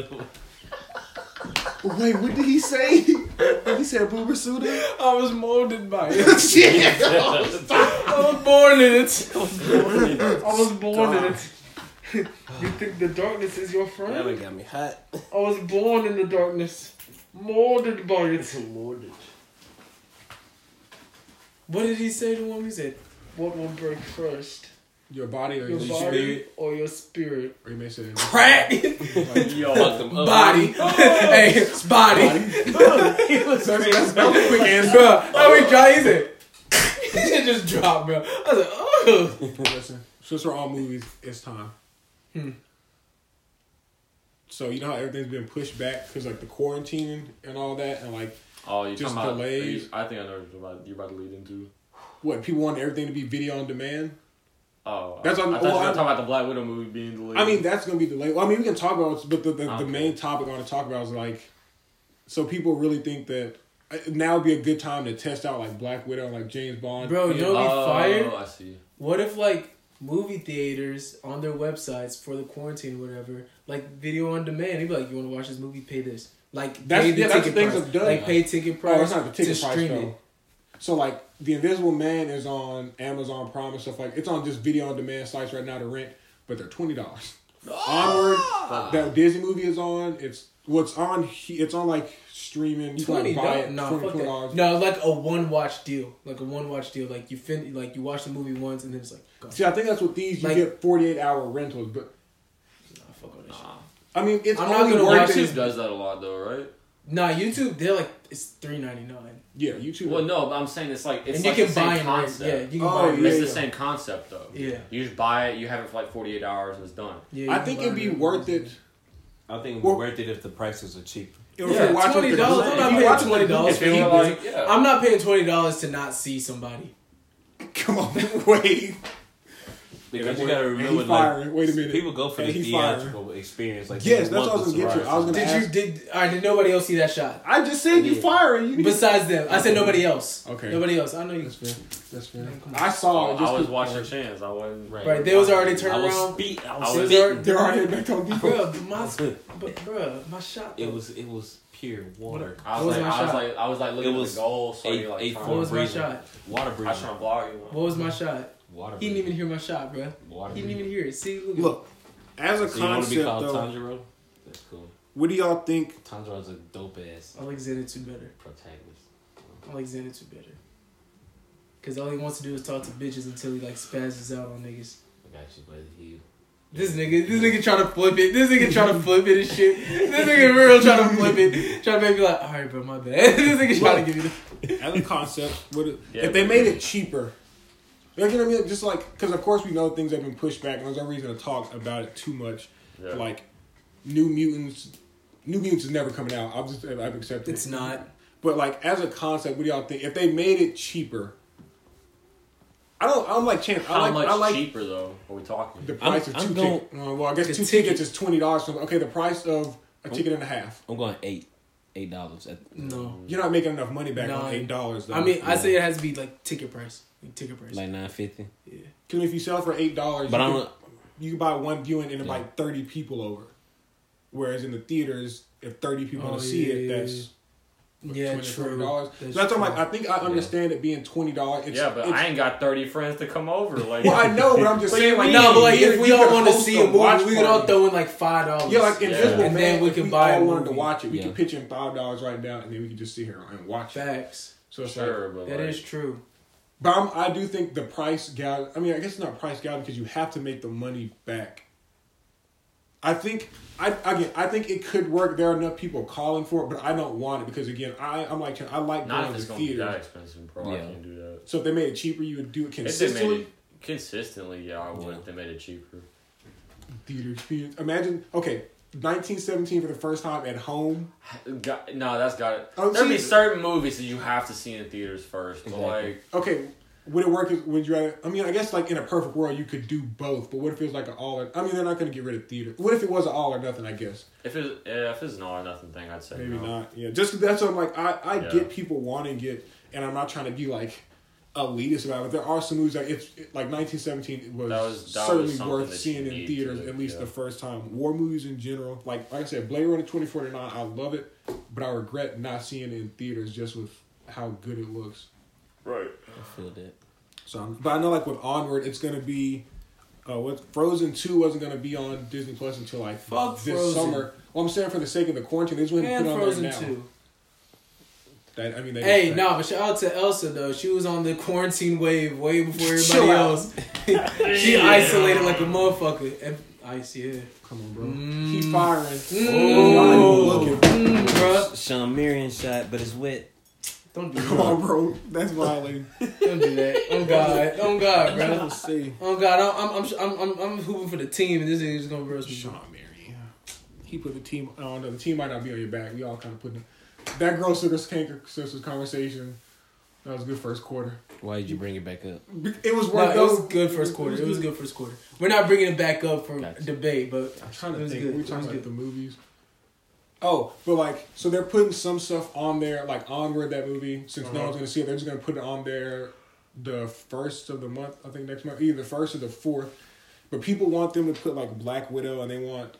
Wait, what did he say? He said Boober Suda? I was molded by it. Shit. I was born in it. I was born in it. You think the darkness is your That friend? one got me hot. I was born in the darkness, molded by it. Molded. What did he say to him? He said, "What will break first, Your body or your your, body spirit? or your spirit?" Or you may say that. Crack, Yo. Fucked him up. body, hey, body. That's, that's, that was a quick answer. Bro, how we dry? He said, "It just dropped, bro." I was like, "Oh." Listen, since we're all movies, it's time. Hmm. So you know how everything's been pushed back because like the quarantine and all that, and like Oh, you Just talking about? delays. you- I think I know what you're about, you're about to lead into. what people want everything to be video on demand. Oh, That's I, on- I thought well, you were I'm- talking about the Black Widow movie being delayed. I mean, that's gonna be delayed. Well, I mean, we can talk about, it, but the the, the Okay. main topic I want to talk about is like, so people really think that uh, now would be a good time to test out like Black Widow and like James Bond. Bro, you And- know- be oh, fired? I see. What if like movie theaters on their websites for the quarantine, whatever, like video on demand? They'd be like, "You want to watch this movie? Pay this." Like That's- pay the yeah, that's ticket things price. I've done. Like pay ticket Oh, price it's not the ticket to price stream though. it. So like The Invisible Man is on Amazon Prime and stuff like it's on just video on demand sites right now to rent, but they're twenty dollars. Onward, that Disney movie is on. It's what's on. he- It's on like streaming. You can Twenty like, buy dollars? it. No, twenty fuck that. dollars. No, like a one watch deal, like a one watch deal. Like you fin, like you watch the movie once and then it's like, go. See, I think that's what these you Like- get forty eight hour rentals, but Nah, fuck all that shit. Nah. I mean it's I'm not only gonna worth watch it. YouTube does that a lot though, right? Nah, YouTube, they're like it's three ninety nine, Yeah, YouTube. Well, no, but I'm saying it's like it's and you like can the same buy and rent. concept. Yeah, you can Oh, buy. And yeah, rent. It's yeah. the same concept though. Yeah. You just buy it, you have it for like forty-eight hours, and it's done. Yeah, you I can think buy it'd and be rent. worth it. I think it'd Well- be worth it if the prices are cheap. If Yeah, you're watching twenty dollars. if I'm not you're paying watching twenty dollars If for you you. were like, yeah. I'm not paying twenty dollars to not see somebody. Come on, wait. Because Yeah, you gotta and he remember, firing. like, Wait a minute. people go for And the he firing. theatrical experience. Like, Yes, people that's what I want was the gonna get to. I was surprise. gonna Did ask- you did? All right, did nobody else see that shot? I just said you Yeah. firing. You need Besides them, I said nobody else. Okay. Nobody else. I know you. That's fair. That's fair. Man, come on. I saw Oh, it. Just I was 'cause- watching Chance. I wasn't. Right, they was already turned I was around. speed. I I was was- spitting. They're already back on defense. Bro, my, but bro, my shot. It though. was it was pure water. I What was, was like, my I was shot? like, I was like looking It at was the goal, so eight- you like. eight trying four What was to- my breathing. shot? Water I was breathing. trying to block you. What was my shot? Water He didn't breathing. even hear my shot, bro. Water He didn't even breathing. hear it. See, look. at Look, as a So you want to be concept, called though, Tanjiro? That's cool. what do y'all think? Tanjiro's a dope ass I like Zenitsu better. protagonist. I like Zenitsu better. Cause all he wants to do is talk to bitches until he like spazzes out on niggas. I got you, but he. This nigga, this nigga trying to flip it. This nigga trying to flip it and shit. This nigga real trying to flip it. Trying to make me like, all right, bro, my bad. This nigga trying to give me the. As a concept, what it, Yeah, if they but- made it cheaper? Like, you know what I mean? Just like, because of course we know things have been pushed back, and there's no reason to talk about it too much. Yeah. Like, New Mutants, New Mutants is never coming out. I've just I've accepted It's it. not. But like as a concept, what do y'all think? If they made it cheaper, I don't. I'm like Chance. I How like. much I like cheaper though? Are we talking? the price I'm- of I'm two going- tickets. Uh, well, I guess The two ticket. tickets is twenty dollars. Okay, the price of a ticket and a half. I'm going eight, eight dollars. No. You're not making enough money back No. on eight dollars. I mean, I Yeah. say it has to be like ticket price. Like ticket price. Like nine fifty. yeah. because if you sell for eight dollars, But you, I can- don't. you can buy one viewing and invite Yeah. thirty people over. Whereas in the theaters, if thirty people Oh, want to see yeah, it, yeah, that's what, Yeah, twenty, true. thirty dollars. That's So that's why I'm true. like, I think I understand it being twenty dollars. It's, yeah, but it's, I ain't got thirty friends to come over. Like, Well, I know, but I'm just What do saying, you like, mean? No, but like you- if we you all could want to host see a a movie, watch we could all party. throw in like five dollars. Yeah, like Invisible And Man, then we if can we buy a all wanted to movie. watch it, we Yeah. could pitch in five dollars right now, and then we could just sit here and watch it. Facts. So it's sure, like, but That like, is true. but I'm, I do think the price gouge. I mean, I guess it's not price gouge because you have to make the money back. I think I again I think it could work. There are enough people calling for it, but I don't want it because again I I'm like I like not going if it's to gonna be that theaters. expensive, bro. I Yeah. can't do that. So if they made it cheaper, you would do it If they consistently. made it consistently, yeah, I would. Yeah. If they made it cheaper. Theater experience. Imagine okay, nineteen seventeen for the first time at home. Got, no, that's got it. Oh, There'd be see- certain movies that you have to see in theaters first. But Exactly. like, Okay, would it work? Would you rather? I mean, I guess like in a perfect world you could do both, but what if it was like an all? Or, I mean, they're not going to get rid of theater. What if it was an all or nothing? I guess if it's yeah, if it's an all or nothing thing, I'd say maybe no. not. Yeah, just that's what I'm like. I I Yeah. get people wanting it, and I'm not trying to be like elitist about it. But there are some movies like it's it, like nineteen seventeen was, That was- that was certainly something worth that seeing you in need theaters to- at least yeah. the first time. War movies in general, like like I said, Blade Runner twenty forty-nine, I love it, but I regret not seeing it in theaters just with how good it looks. Right. I feel that. So, I'm- but I know like with Onward, it's gonna be. Uh, what Frozen two wasn't gonna be on Disney Plus until like Fuck this Frozen. summer. Well, I'm saying for the sake of the quarantine, they just went and And put it on Frozen there now. two. That, I mean, they Hey, just- no, but shout out to Elsa though. She was on the quarantine wave way before Chill everybody out. else. She Yeah. isolated like a motherfucker. And ice, yeah. Come on, bro. Mm. Keep firing. Mm. Oh, looking. Mm, bruh. Sean Marion shot, but it's wet. Don't do Come that. on, bro. That's violating. Don't do that. Oh God. Oh God, bro. Let's see. Oh God. I'm I'm I'm I'm, I'm hooping for the team, and this nigga's gonna roast me. Sean Mary. He put the team. I don't know. The team might not be on your back. We all kind of put it. That girl Sugar Skanker sisters conversation. That was a good first quarter. Why did you bring it back up? It was No, worth. it was good first quarter. It was good first quarter. We're not bringing it back up for Gotcha. debate, but I'm trying it to was think. good. We It talking was about good. the movies. Oh, but like, so they're putting some stuff on there, like Onward, that movie. Since no Uh-huh. one's gonna see it, they're just gonna put it on there the first of the month. I think next month, either the first or the fourth. But people want them to put like Black Widow, and they want.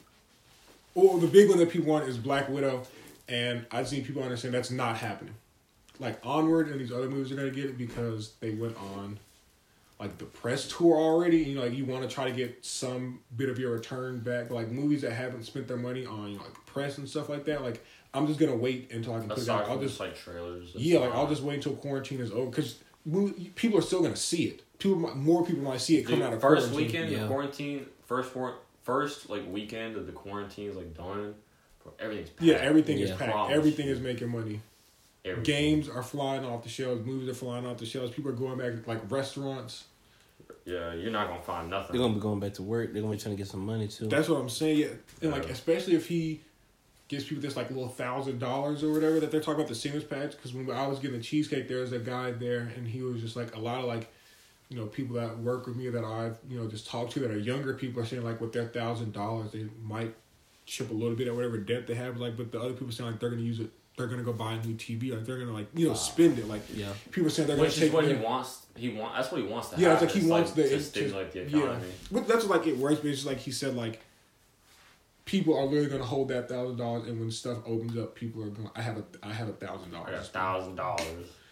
Well, the big one that people want is Black Widow, and I've seen people understand that's not happening. Like Onward and these other movies are gonna get it because they went on like the press tour already. You know, like you want to try to get some bit of your return back. But like movies that haven't spent their money on, you know, like press and stuff like that. Like I'm just gonna wait until I can put it Aside out. I'll from just just like trailers. that's yeah, like fine. I'll just wait until quarantine is over because people are still gonna see it. People, might- more people might see it coming Dude, out of first quarantine. weekend Yeah. of quarantine, first for, first like weekend of the quarantine is like done. Everything's packed. Yeah, everything is Yeah. packed. Promise Everything you. is making money. Everything. Games are flying off the shelves. Movies are flying off the shelves. People are going back like restaurants. Yeah, you're not gonna find nothing. They're gonna be going back to work. They're gonna be trying to get some money too. That's what I'm saying. Yeah, and like Yeah. especially if he gives people this like little thousand dollars or whatever that they're talking about the singles patch. Because when I was getting the cheesecake, there was a guy there, and he was just like a lot of like, you know, people that work with me that I've you know just talked to that are younger people are saying like with their thousand dollars they might chip a little bit at whatever debt they have. Like, but the other people saying like they're gonna use it. They're gonna go buy a new T V. Like they're gonna like you know spend it. Like yeah. people saying they're Which gonna take is what he their- wants. He want. That's what he wants to. Yeah, have. it's like he wants the- to it's just- stimulate the yeah. economy. But that's like it works. But it's just like he said, like people are literally gonna hold that thousand dollars, and when stuff opens up, people are going. I have a, I have a thousand I got a dollars, thousand dollars.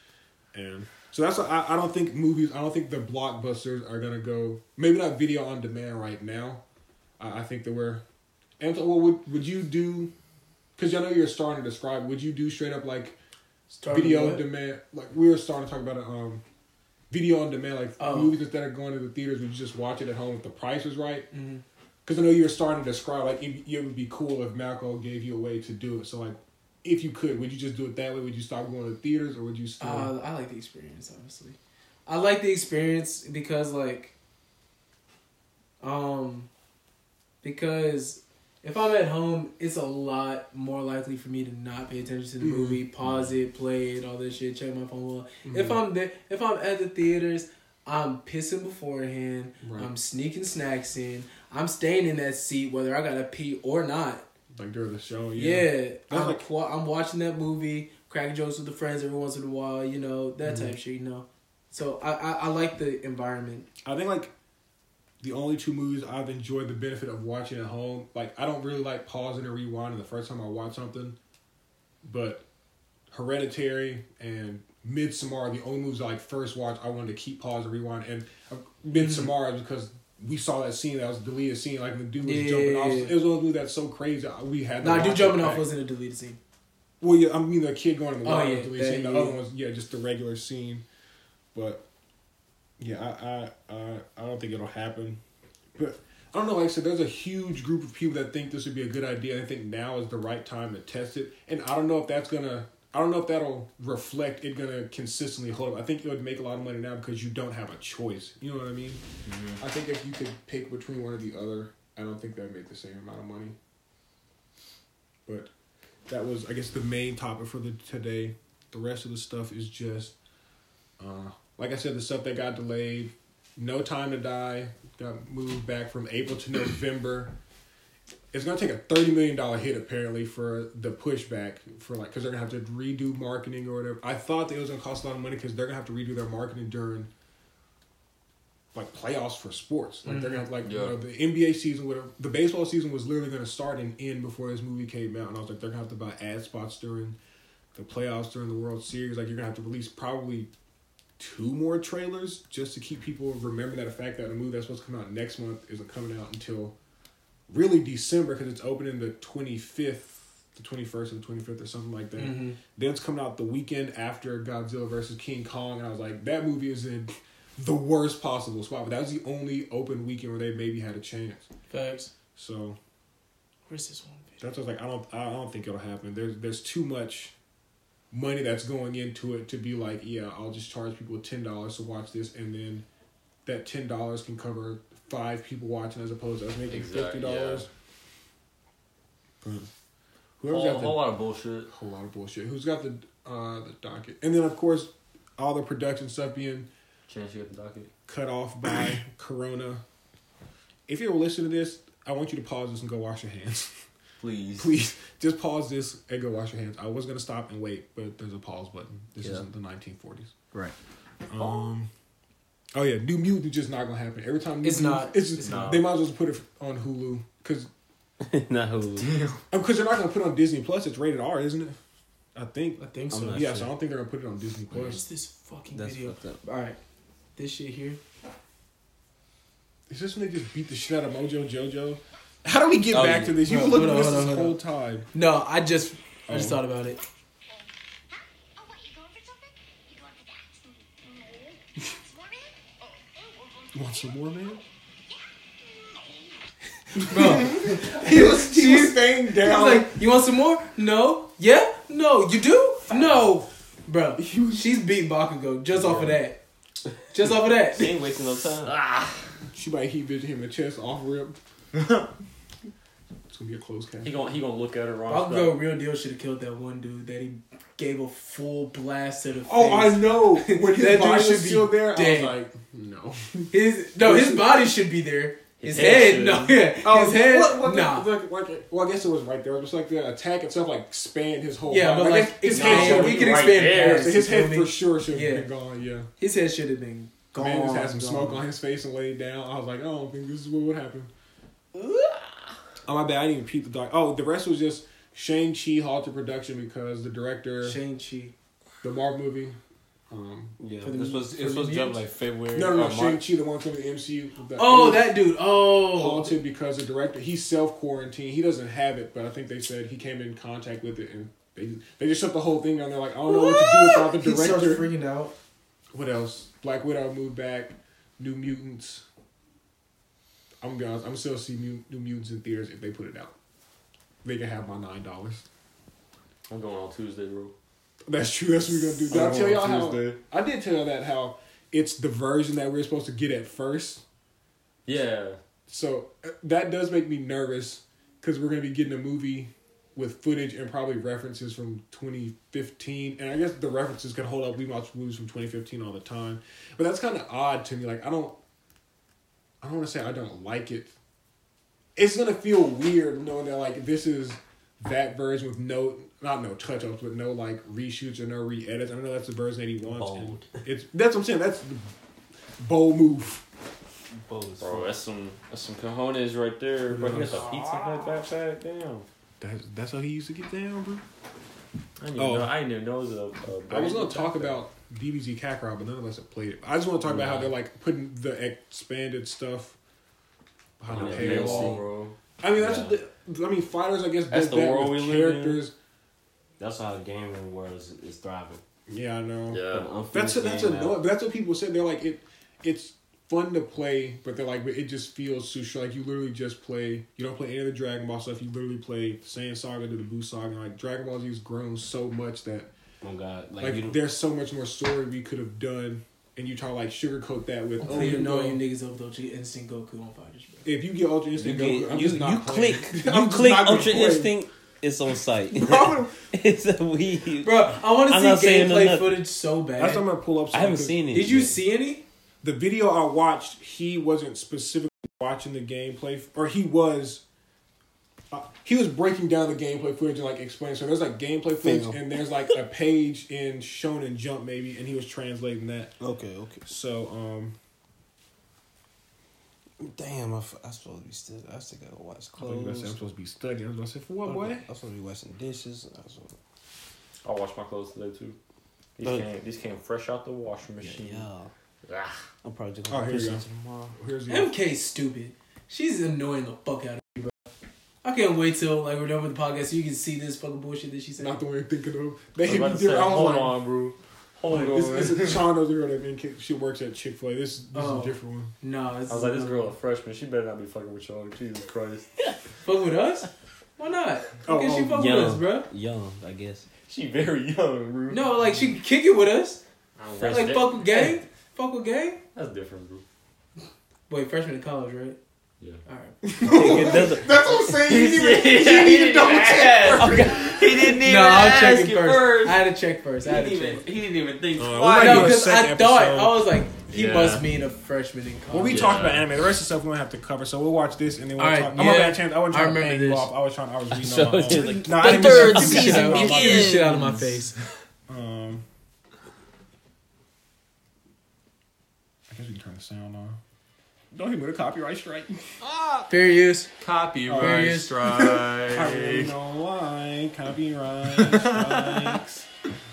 and so that's. What, I, I don't think movies. I don't think the blockbusters are gonna go. Maybe not video on demand right now. I, I think that we're. And so, well, would would you do? Because I know you're starting to describe. Would you do straight up like Starting video on what? demand? Like we were starting to talk about it. Um, video on demand, like Oh. movies instead of going to the theaters. Would you just watch it at home if the price is right? Mhm. Because I know you were starting to describe like it, it would be cool if Malcolm gave you a way to do it. So like, if you could, would you just do it that way? Would you stop going to the theaters, or would you still? Uh, I like the experience, honestly. I like the experience because, like, um, because if I'm at home, it's a lot more likely for me to not pay attention to the Mm-hmm. movie, pause it, play it, all this shit, check my phone. Well, Mm-hmm. if I'm there, if I'm at the theaters, I'm pissing beforehand. Right. I'm sneaking snacks in. I'm staying in that seat whether I gotta pee or not. Like during the show, Yeah, yeah. I'm, like- wa- I'm watching that movie, cracking jokes with the friends every once in a while. You know that Mm-hmm. type shit. You know, so I, I I like the environment. I think like the only two movies I've enjoyed the benefit of watching at home, like I don't really like pausing and rewinding the first time I watch something, but Hereditary and Midsommar are the only movies I like first watch. I wanted to keep pause and rewind, and uh, Midsommar is because we saw that scene that was a deleted scene, like the dude was Yeah, jumping yeah, off. yeah. It was one of those movies that's so crazy. We had to Nah, watch dude it jumping off back. wasn't a deleted scene. Well, yeah, I mean the kid going in the Oh, water yeah, was deleted that- scene. The yeah. other one was yeah, just the regular scene, but yeah, I I I, I don't think it'll happen. But I don't know. Like I said, there's a huge group of people that think this would be a good idea. I think now is the right time to test it, and I don't know if that's gonna. I don't know if that'll reflect it gonna consistently hold up. I think it would make a lot of money now because you don't have a choice. You know what I mean? Mm-hmm. I think if you could pick between one or the other, I don't think that'd make the same amount of money. But that was, I guess, the main topic for the today. The rest of the stuff is just, uh, like I said, the stuff that got delayed. No Time to Die got moved back from April to November. It's gonna take a thirty million dollar hit apparently for the pushback for like because they're gonna have to redo marketing or whatever. I thought that it was gonna cost a lot of money because they're gonna have to redo their marketing during like playoffs for sports. Like they're gonna have like Yeah. you know, the N B A season, whatever. The baseball season was literally gonna start and end before this movie came out, and I was like, they're gonna have to buy ad spots during the playoffs during the World Series. Like you're gonna have to release probably two more trailers just to keep people remember that the fact that a movie that's supposed to come out next month isn't coming out until really December because it's opening the twenty-fifth, the twenty-first and the twenty-fifth or something like that. Mm-hmm. Then it's coming out the weekend after Godzilla versus King Kong, and I was like, that movie is in the worst possible spot. But that was the only open weekend where they maybe had a chance. Facts. So Where's this one? that's what I was like. I don't, I don't think it'll happen. There's, there's too much money that's going into it to be like, yeah, I'll just charge people ten dollars to watch this, and then that ten dollars can cover five people watching as opposed to us making Exactly, fifty dollars. A Whoever's whole, got the whole lot of bullshit. whole lot of bullshit. Who's got the uh the docket? And then of course all the production stuff being Chance you get the docket. cut off by Corona. If you're listening to this, I want you to pause this and go wash your hands. Please. Please, just pause this and go wash your hands. I was gonna stop and wait, but there's a pause button. This Yeah. isn't the nineteen forties. Right. Um. Oh yeah, New Mutant is just not gonna happen. Every time New It's Mutant- not. It's just It's not. they might as well just put it on Hulu because Not who. because they're not gonna put it on Disney Plus. It's rated R, isn't it? I think. I think I'm so. not Yeah, sure. so I don't think they're gonna put it on Disney Where's Plus. this fucking That's video? fucked up. All right, this shit here. Is this when they just beat the shit out of Mojo Jojo? How do we get Oh, back yeah. to this? You Hold look on, at this hold on, this hold whole on. time. No, I just I just Oh. thought about it. Huh? Oh, what, you going for something? You going for that? No. Some more, man? Oh, oh, You want some more, man? Bro, He was he was staying I down. was like, you want some more? No. Yeah? No. You do? No. Bro, she's beat Bakugo just off of that. Just off of that. She ain't wasting no time. She might heat bitch him in the chest off rip. It's gonna be a close catch. He gonna he gonna look at her wrong. Bakugo real deal should have killed that one dude that he gave a full blast to the face. Oh, I know. When his That dude body should was be still there, dead. I was like, no. His no, his body should be there. His, His head head, should. no, yeah. Oh, his head, what, what, nah. Like, like, well, I guess it was right there. It was like the attack itself, like spanned his whole. Yeah, body. but I like guess his expand, head should we have can right expand there. past. So his you feel head me? for sure should have Yeah. been gone. Yeah. His head should have been gone. Man just had some gone. smoke on his face and laid down. I was like, I don't think this is what would happen. Oh my bad, I didn't even peep the doc. Oh, the rest was just Shang-Chi halted production because the director, Shang-Chi. the Marvel movie. Um, Yeah, For the- this was for it was the supposed to jump mutants? like February. no, no, no, or March. Shang-Chi, the one from the M C U. The, Oh, it was that dude. Oh. halted because the director, he's self-quarantined. He doesn't have it, but I think they said he came in contact with it and they they just shut the whole thing down. They're like, I don't know what to do without the He starts director. freaking out. What else? Black Widow moved back. New Mutants. I'm gonna. I'm still see New, New Mutants in theaters if they put it out. They can have my nine dollars. I'm going on Tuesday, bro. That's true. That's what we're gonna do. Did I I'm tell going y'all on how? Tuesday. I did tell y'all that how it's the version that we're supposed to get at first. Yeah. So uh, that does make me nervous because we're gonna be getting a movie with footage and probably references from twenty fifteen, and I guess the references can hold up. We watch movies from twenty fifteen all the time, but that's kind of odd to me. Like I don't, I don't want to say I don't like it. It's gonna feel weird knowing that like this is that version with no, not no touch ups, but no like reshoots or no re edits. I know that's the version that he wants. Bold. And it's that's what I'm saying. That's the bold move. Bold. Bro, that's some that's some cojones right there. Bro, he got the Pizza Hut backpack. Damn. That's that's how he used to get down, bro. I didn't Oh. even know. I didn't even know it was a. a I was gonna backpack. talk about D B Z Kakarot, but none of us have played it. I just want to talk about how Nah. they're like putting the expanded stuff behind Yeah, the paywall, paywall. bro. I mean, that's Yeah. what the, I mean. Fighters, I guess, That's does the that world with we live in. characters. That's how the gaming world is, is thriving. Yeah, I know. Yeah. That's that's game annoying. out. But that's what people said. They're like it. It's fun to play, but they're like, but it just feels too short. Like you literally just play. You don't play any of the Dragon Ball stuff. You literally play the Saiyan Saga to the Buu Saga. And like Dragon Ball Z's grown so much that Oh God, like, like you don't- there's so much more story we could have done, and you try to like sugarcoat that with oh you you know know you niggas over Ultra Instinct Goku on Fighters, bro. if you get Ultra you, Instinct get, Goku, I'm you, just not you playing. click I'm you just click not gonna Ultra play. Instinct. It's on site. Bro, It's a Wii. Bro, I want to I'm see not saying gameplay nothing. footage so bad. that's what I'm gonna pull up. I haven't something. seen it. Did you yet. see any? The video I watched, he wasn't specifically watching the gameplay, or he was. Uh, he was breaking down the gameplay footage and like explaining. So there's like gameplay footage, Film. and there's like a page in Shonen Jump maybe, and he was translating that. Okay, okay. So um, Damn, I f- I supposed to be still. I still gotta watch I thought you were gonna say I'm clothes. supposed to be studying. I was gonna say for what, I'm boy? supposed to be washing dishes. I was gonna- I'll wash my clothes today too. These Oh. came these came fresh out the washing machine. Yeah, Ah. I'm probably just Oh, gonna here push you it go. tomorrow. Here's the M K's stupid. She's annoying the fuck out of me, bro. I can't wait till like we're done with the podcast so you can see this fucking bullshit that she said. not the one you're thinking of. I They was hit me about to say, different. I was hold like, on, bro. Hold on. This, this is Sean knows the girl that been kicked. She works at Chick Fil A. This this Oh. is a different one. Nah, this I was is like, this not- girl a freshman. She better not be fucking with y'all. Jesus Christ. fuck with us. Why not? Oh, Because she oh, fuck with young. us, bro. Young, I guess. She very young, bro. No, like she can kick it with us. That's Like di- fuck with gang. Fuck with gang. That's different, bro. Wait, freshman in college, right? Yeah. All right. That's a- That's what I'm saying. You didn't even, Yeah, you didn't he even didn't double even check. ask. first. He didn't even No, I'll check ask it it first. first. I had to check first. I He had to didn't, check. even, he didn't even think Uh, twice. we might No, do a because second I thought episode. I was like, he Yeah. must mean a freshman in college. When we Yeah. talk about anime, the rest of the stuff we don't have to cover. So we'll watch this and then we'll All right, talk. I'm yeah. a bad chance. I wasn't I trying to remember bang you this. off. I was trying. I was reading So on my it's own. like, Nah, I the didn't third get that. season I'll I'm get not- this shit out of my begins. face. Um, I guess we can turn the sound on. Don't hit me with a copyright strike. Fair use. Copyright Yes. I really strike. don't like copyright strikes.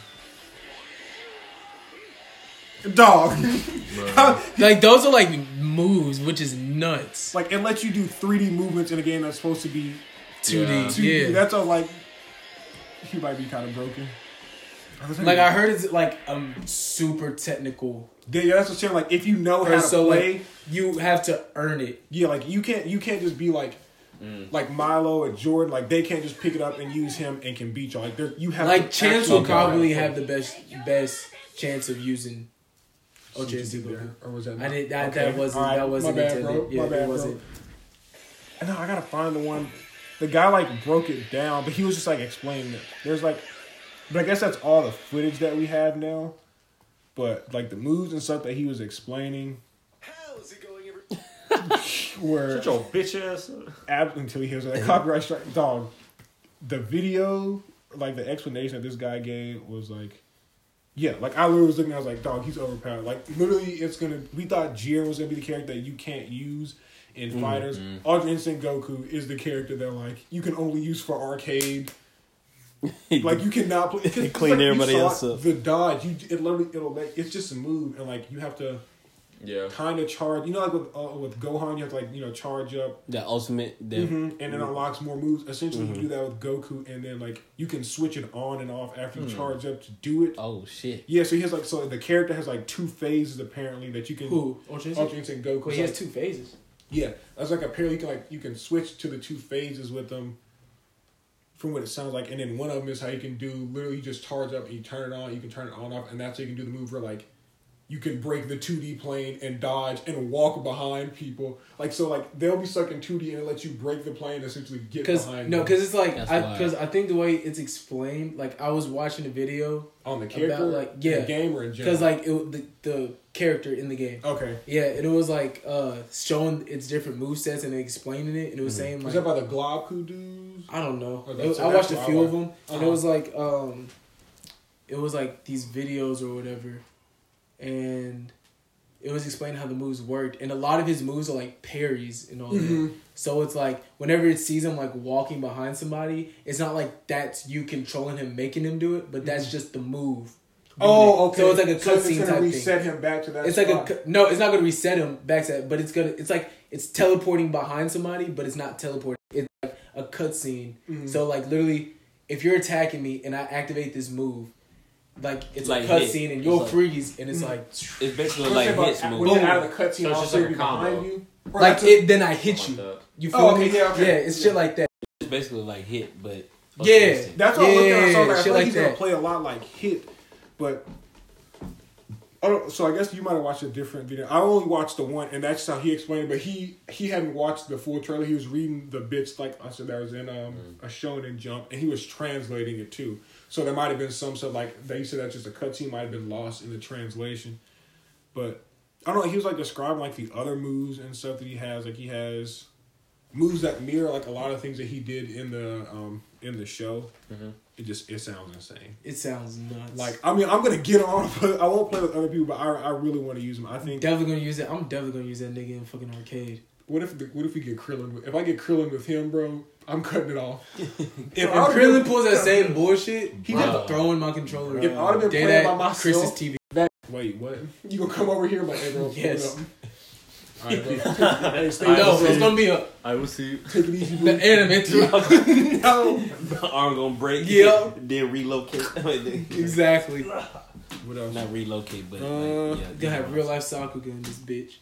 Dog. Like those are like moves, which is nuts. Like, it lets you do three D movements in a game that's supposed to be two D, Yeah. two D. yeah. That's all like, he might be kind of broken. Like I heard it's like um super technical. Yeah, that's what I'm saying. Like, if you know how to So play, like you have to earn it. yeah, like you can't you can't just be like Mm. like Milo or Jordan. Like, they can't just pick it up and use him and can beat you. Like, there you have Like to Chance actually will probably know how to have the best best chance of using play. Ultra Instinct Goku. Or was that? I did that. Okay. That wasn't All right. that wasn't My bad, intended. bro. Yeah, My bad, it bro. wasn't. And no, I gotta find the one. The guy like broke it down, but he was just like explaining it. There's like, but I guess that's all the footage that we have now. But like the moves and stuff that he was explaining How's it going, every- were Shut your bitch ass up. ab- until he hears a copyright strike. Dog, the video, like the explanation that this guy gave was like, yeah, like I literally was looking, I was like, dog, he's overpowered. Like literally, it's gonna. We thought Jiren was gonna be the character that you can't use in fighters. Ultra Instinct Goku is the character that like you can only use for arcade. Like you cannot play. 'cause it's Clean like you everybody saw else it, up. The dodge, you it literally it'll make it's just a move, and like you have to Yeah. kind of charge. You know, like with uh, with Gohan, you have to like you know charge up, The ultimate. The, mhm, and it unlocks more moves. Essentially, you do that with Goku, and then like you can switch it on and off after you charge up to do it. Oh shit. Yeah, so he has like so the character has like two phases apparently that you can. Who Ultra Instinct? Ultra Instinct Goku. Well, he has like- two phases. Yeah, that's like apparently you can like you can switch to the two phases with them. From what it sounds like, and then one of them is how you can do literally you just charge up and you turn it on. You can turn it on and off, and that's how you can do the move where like you can break the two D plane and dodge and walk behind people. Like so, like they'll be stuck in two D and it lets you break the plane and essentially get Cause, behind. no, them. because it's like That's I wild. because I think the way it's explained, like I was watching a video on the character, about, like, yeah. the game or in general. because like it, the the character in the game. okay, Yeah, and it was like uh showing its different movesets and explaining it, and it was saying was like that by the Globku dudes? I don't know. Oh, It that's- was- so I that's watched a what I few of watched. them, and Uh-huh. it was like um, it was like these videos or whatever, and it was explaining how the moves worked, and a lot of his moves are like parries and all Mhm. that. So it's like whenever it sees him like walking behind somebody, it's not like that's you controlling him, making him do it, but that's just the move. Oh, okay. So it's like a So it's cutscene gonna type reset thing. him back to that. It's like a spot. cu- no, it's not gonna reset him back to that, but it's gonna. It's like it's teleporting behind somebody, but it's not teleporting. It's like a cutscene. Mhm. So like literally, if you're attacking me and I activate this move, like it's Like a hit. cutscene and It's you'll like- freeze, and it's Mhm. like It's basically What's like that about- hits when move. you're out of the cutscene, So it's I'll just still like a be behind combo. you. Or like that's a- it. Then I hit Something you. like that. You feel Oh, okay, me? yeah, okay. Yeah, it's shit like that. It's basically like hit, but Yeah. That's what I looked at. I saw Yeah, that. I shit feel like like he's gonna that. play a lot like Hit, but I don't. So I guess you might have watched a different video. I only watched the one, and that's how he explained it. But he he hadn't watched the full trailer. He was reading the bits like I said that was in um, a Shonen Jump, and he was translating it too. So there might have been some stuff like they said that's just a cutscene might have been lost in the translation. But I don't know. He was like describing like the other moves and stuff that he has. Like he has moves that mirror like a lot of things that he did in the um in the show. Mhm. It just it sounds insane. It sounds nuts. Like I mean, I'm gonna get on, but I won't play with other people. But I I really want to use them. I think. definitely gonna use it. I'm definitely gonna use that nigga in fucking arcade. What if the, what if we get Krillin? With, if I get Krillin with him, bro, I'm cutting it off. If If I would've Krillin been- pulls that same bullshit, He I'm did- throwing my controller. If I would've been dead playing at by myself- Chris's T V. Wait, what? You gonna come over here, like, hey, bro? Yes. All right, bro. Hey, stay No, easy, it's bro. gonna be a I will see you. Take it easy, the bro. anime too. No. the arm gonna break. Yeah. Then relocate. Exactly. What else? Not relocate, but Uh, like, yeah. Gonna have real life Sakuga in this bitch.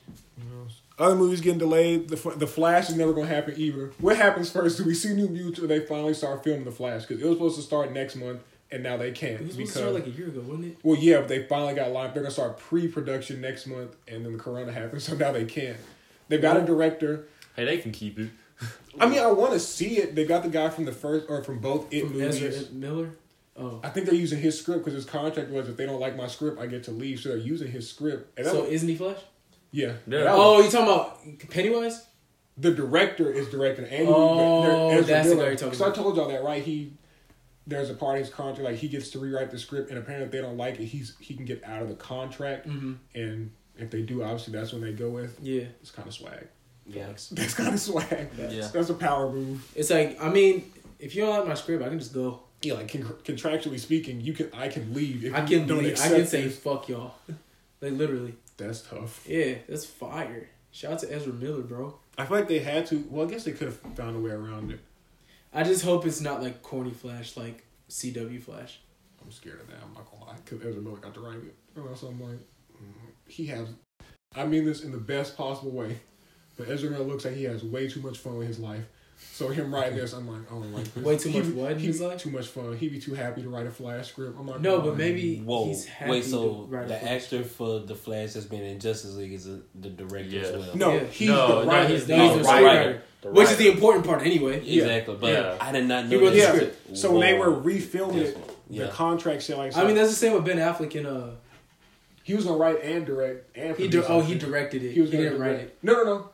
Other movies getting delayed. The F- the Flash is never gonna happen either. What happens first? Do we see New Mutants or they finally start filming the Flash? Because it was supposed to start next month, and now they can't It was supposed because to start like a year ago, wasn't it? well, yeah, but they finally got lined. They're gonna start pre-production next month, and then the Corona happens, so now they can't. They've got a director. Hey, they can keep it. I mean, I want to see it. They got the guy from the first or from both It From movies. Ezra Miller. Oh, I think they're using his script because his contract was if they don't like my script, I get to leave. So they're using his script. And that so was- isn't he Flash? yeah, Yeah. That was- Oh, you talking about Pennywise? the director is directing. And Oh, Ezra that's the Miller. guy you're talking So I about. told y'all that, right? He there's a part of his contract like he gets to rewrite the script, and apparently if they don't like it, he's he can get out of the contract. Mm-hmm. And if they do, obviously that's when they go with. Yeah. It's kind of swag. Yeah. That's kind of swag. Yeah. That's a power move. It's like, I mean, if you don't like my script, I can just go. Yeah, like con- contractually speaking, you can I can leave. If I you can don't leave. I accept can say this. fuck y'all. Like literally. That's tough. Yeah, that's fire. Shout out to Ezra Miller, bro. I feel like they had to. Well, I guess they could have found a way around it. I just hope it's not like corny Flash, like C W Flash. I'm scared of that. I'm not gonna lie, because Ezra Miller got to write it. Or else I'm like, mm, he has. I mean this in the best possible way, but Ezra Miller looks like he has way too much fun with his life. So him writing this, I'm like, oh, like this. Way too He much be- what in he his be life? Too much fun. He'd be too happy to write a Flash script. I'm not. No, gonna but lie. maybe Whoa. he's happy Wait, so to write a the Flash actor script. for the Flash that's been in Justice League is a, the director Yeah. as well. No, Yeah. he's No, the no, writer. he's No, the he's a writer. screenwriter, The which is writer. the important part anyway. Exactly, but Yeah. I did not He know wrote the that. Yeah. script. So when they Whoa. were refilming Yes. it, Yeah. the contract said like. I mean, that's the same with Ben Affleck in uh. he was gonna write and direct and He produce di- oh it. he directed it. He He, was gonna didn't write direct- it. No, no, no.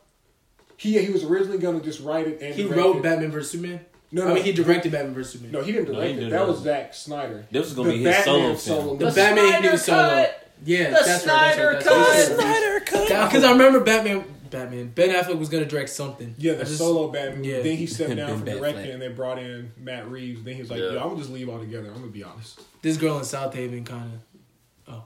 He he was originally gonna just write it and He direct wrote it. Batman versus Superman. No, I no, mean, he directed Batman versus Superman. No, he didn't No, direct he it. didn't That direct was it. Zack Snyder. This was gonna The be his Batman solo film. The The Batman he did a solo. cut! Yeah, The that's right. That's Snyder right. That's right. cut! Snyder cut. Because I remember Batman. Batman. Ben Affleck was gonna direct something. Yeah, I the just- solo Batman. yeah. Then he stepped down Ben from Batfleck. directing, and they brought in Matt Reeves. Then he was like, Yeah. "Yo, I'm gonna just leave altogether. I'm gonna be honest." This girl in South Haven kind of.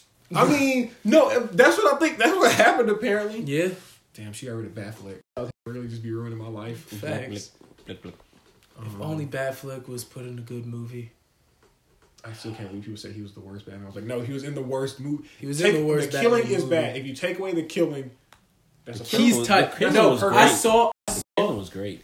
I mean, no, that's what I think. That's what happened apparently. Yeah. Damn, she got rid of Batfleck. I'll really just be ruining my life. Facts. Blip, blip. If Um, only Batfleck was put in a good movie. I still can't believe people say he was the worst Batman. I was like, no, he was in the worst movie. He was Take- in the worst. The killing Batman is movie. bad. If you take away the killing, that's a killing He's was- tight. the killing No, was I great. saw. Killing was great.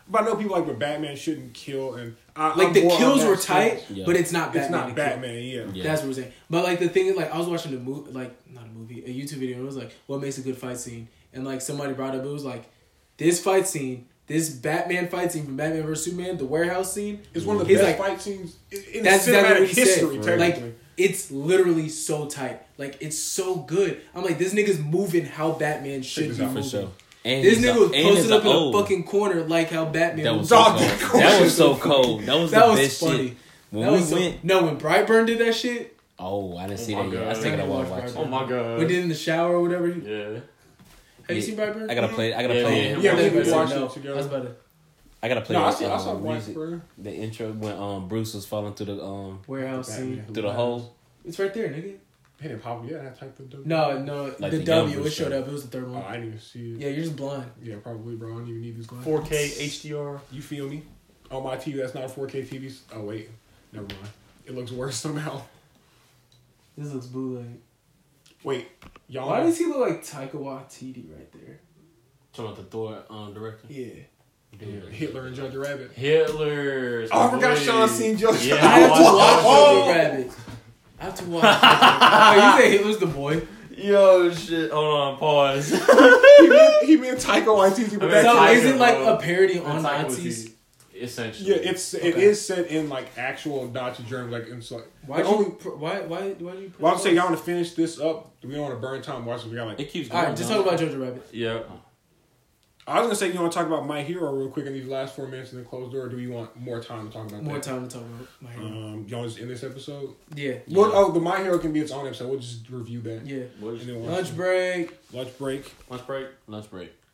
But I know people like, but Batman shouldn't kill, and I, Like I'm the more on kills that were stance. tight, Yeah. but it's not Batman. It's not to kill. Batman, yeah. Yeah. That's what we're saying. But like the thing is, like I was watching a movie, like not a movie, a YouTube video, and it was like, what makes a good fight scene? And like somebody brought up, it was like, this fight scene, this Batman fight scene from Batman versus Superman, the warehouse scene. It's one of the He's best like- fight scenes in, in That's cinematic exactly what he history, said. technically. Like it's literally so tight. Like it's so good. I'm like, this nigga's moving how Batman should this be out. For moving. sure. And This he's nigga a- was and posted he's up in old. a fucking corner like how Batman That was was. so Dog, cold. that That was was so so cold. That was That the was best funny. shit. When That we was so, went, no, when Brightburn did that shit, oh, I didn't see Oh that my yet. I God. was thinking I about watched watching. Brightburn. Oh my god. we did in the shower or whatever. Have Yeah. you seen Brightburn? I gotta play. I gotta Yeah, play. yeah, it. Yeah, I we was watched no, it together. I was about to I gotta play. No, I the, saw, I saw um, music. Blackbird. The intro when um Bruce was falling through the um warehouse Batman. scene. through the hole. It's right there, nigga. Hey, it popped. Yeah, that type of W. No, no, Like the the W. young It showed Bruce. up. It was the third Oh, one. I didn't even see it. Yeah, you're just blind. Yeah, probably, bro. I don't even need these glasses. four K H D R. You feel me? On my T V, that's not a four K T V. Oh, wait. Never mind. It looks worse somehow. This looks bootleg. Wait. Y'all. Why does he look like Taika Waititi right there? Talking about the Thor um director. Yeah. Yeah, Hitler and Judge Rabbit. Hitler. Oh, I forgot Sean seen Judge Yeah, I have to watched watch Oh! Jojo Rabbit. I have to watch. Oh, you say Hitler's the boy? Yo, shit. Hold on, pause. he meant, he meant Taika Waititi, but I mean, that's So Taika, is it like bro. a parody on Taika Nazis? Waititi, Essentially. yeah, it's it Okay. is set in like actual Nazi Germany, like in so. Why the you? only, pr- Why? Why? Why do you? well, I'm saying y'all want to finish this up. We don't want to burn time. Watch it. We got like. It keeps All going. right, just on. talk about Jojo Rabbit. Yeah. I was gonna say you want to talk about My Hero real quick in these last four minutes and then close the door. Or do we want more time to talk about More that? time to talk about my hero. Um, y'all just end this episode. Yeah. Yeah. Well, oh, the My Hero can be its own episode. We'll just review that. Yeah. What is And then we'll- Lunch break. Lunch break. Lunch break. Lunch break.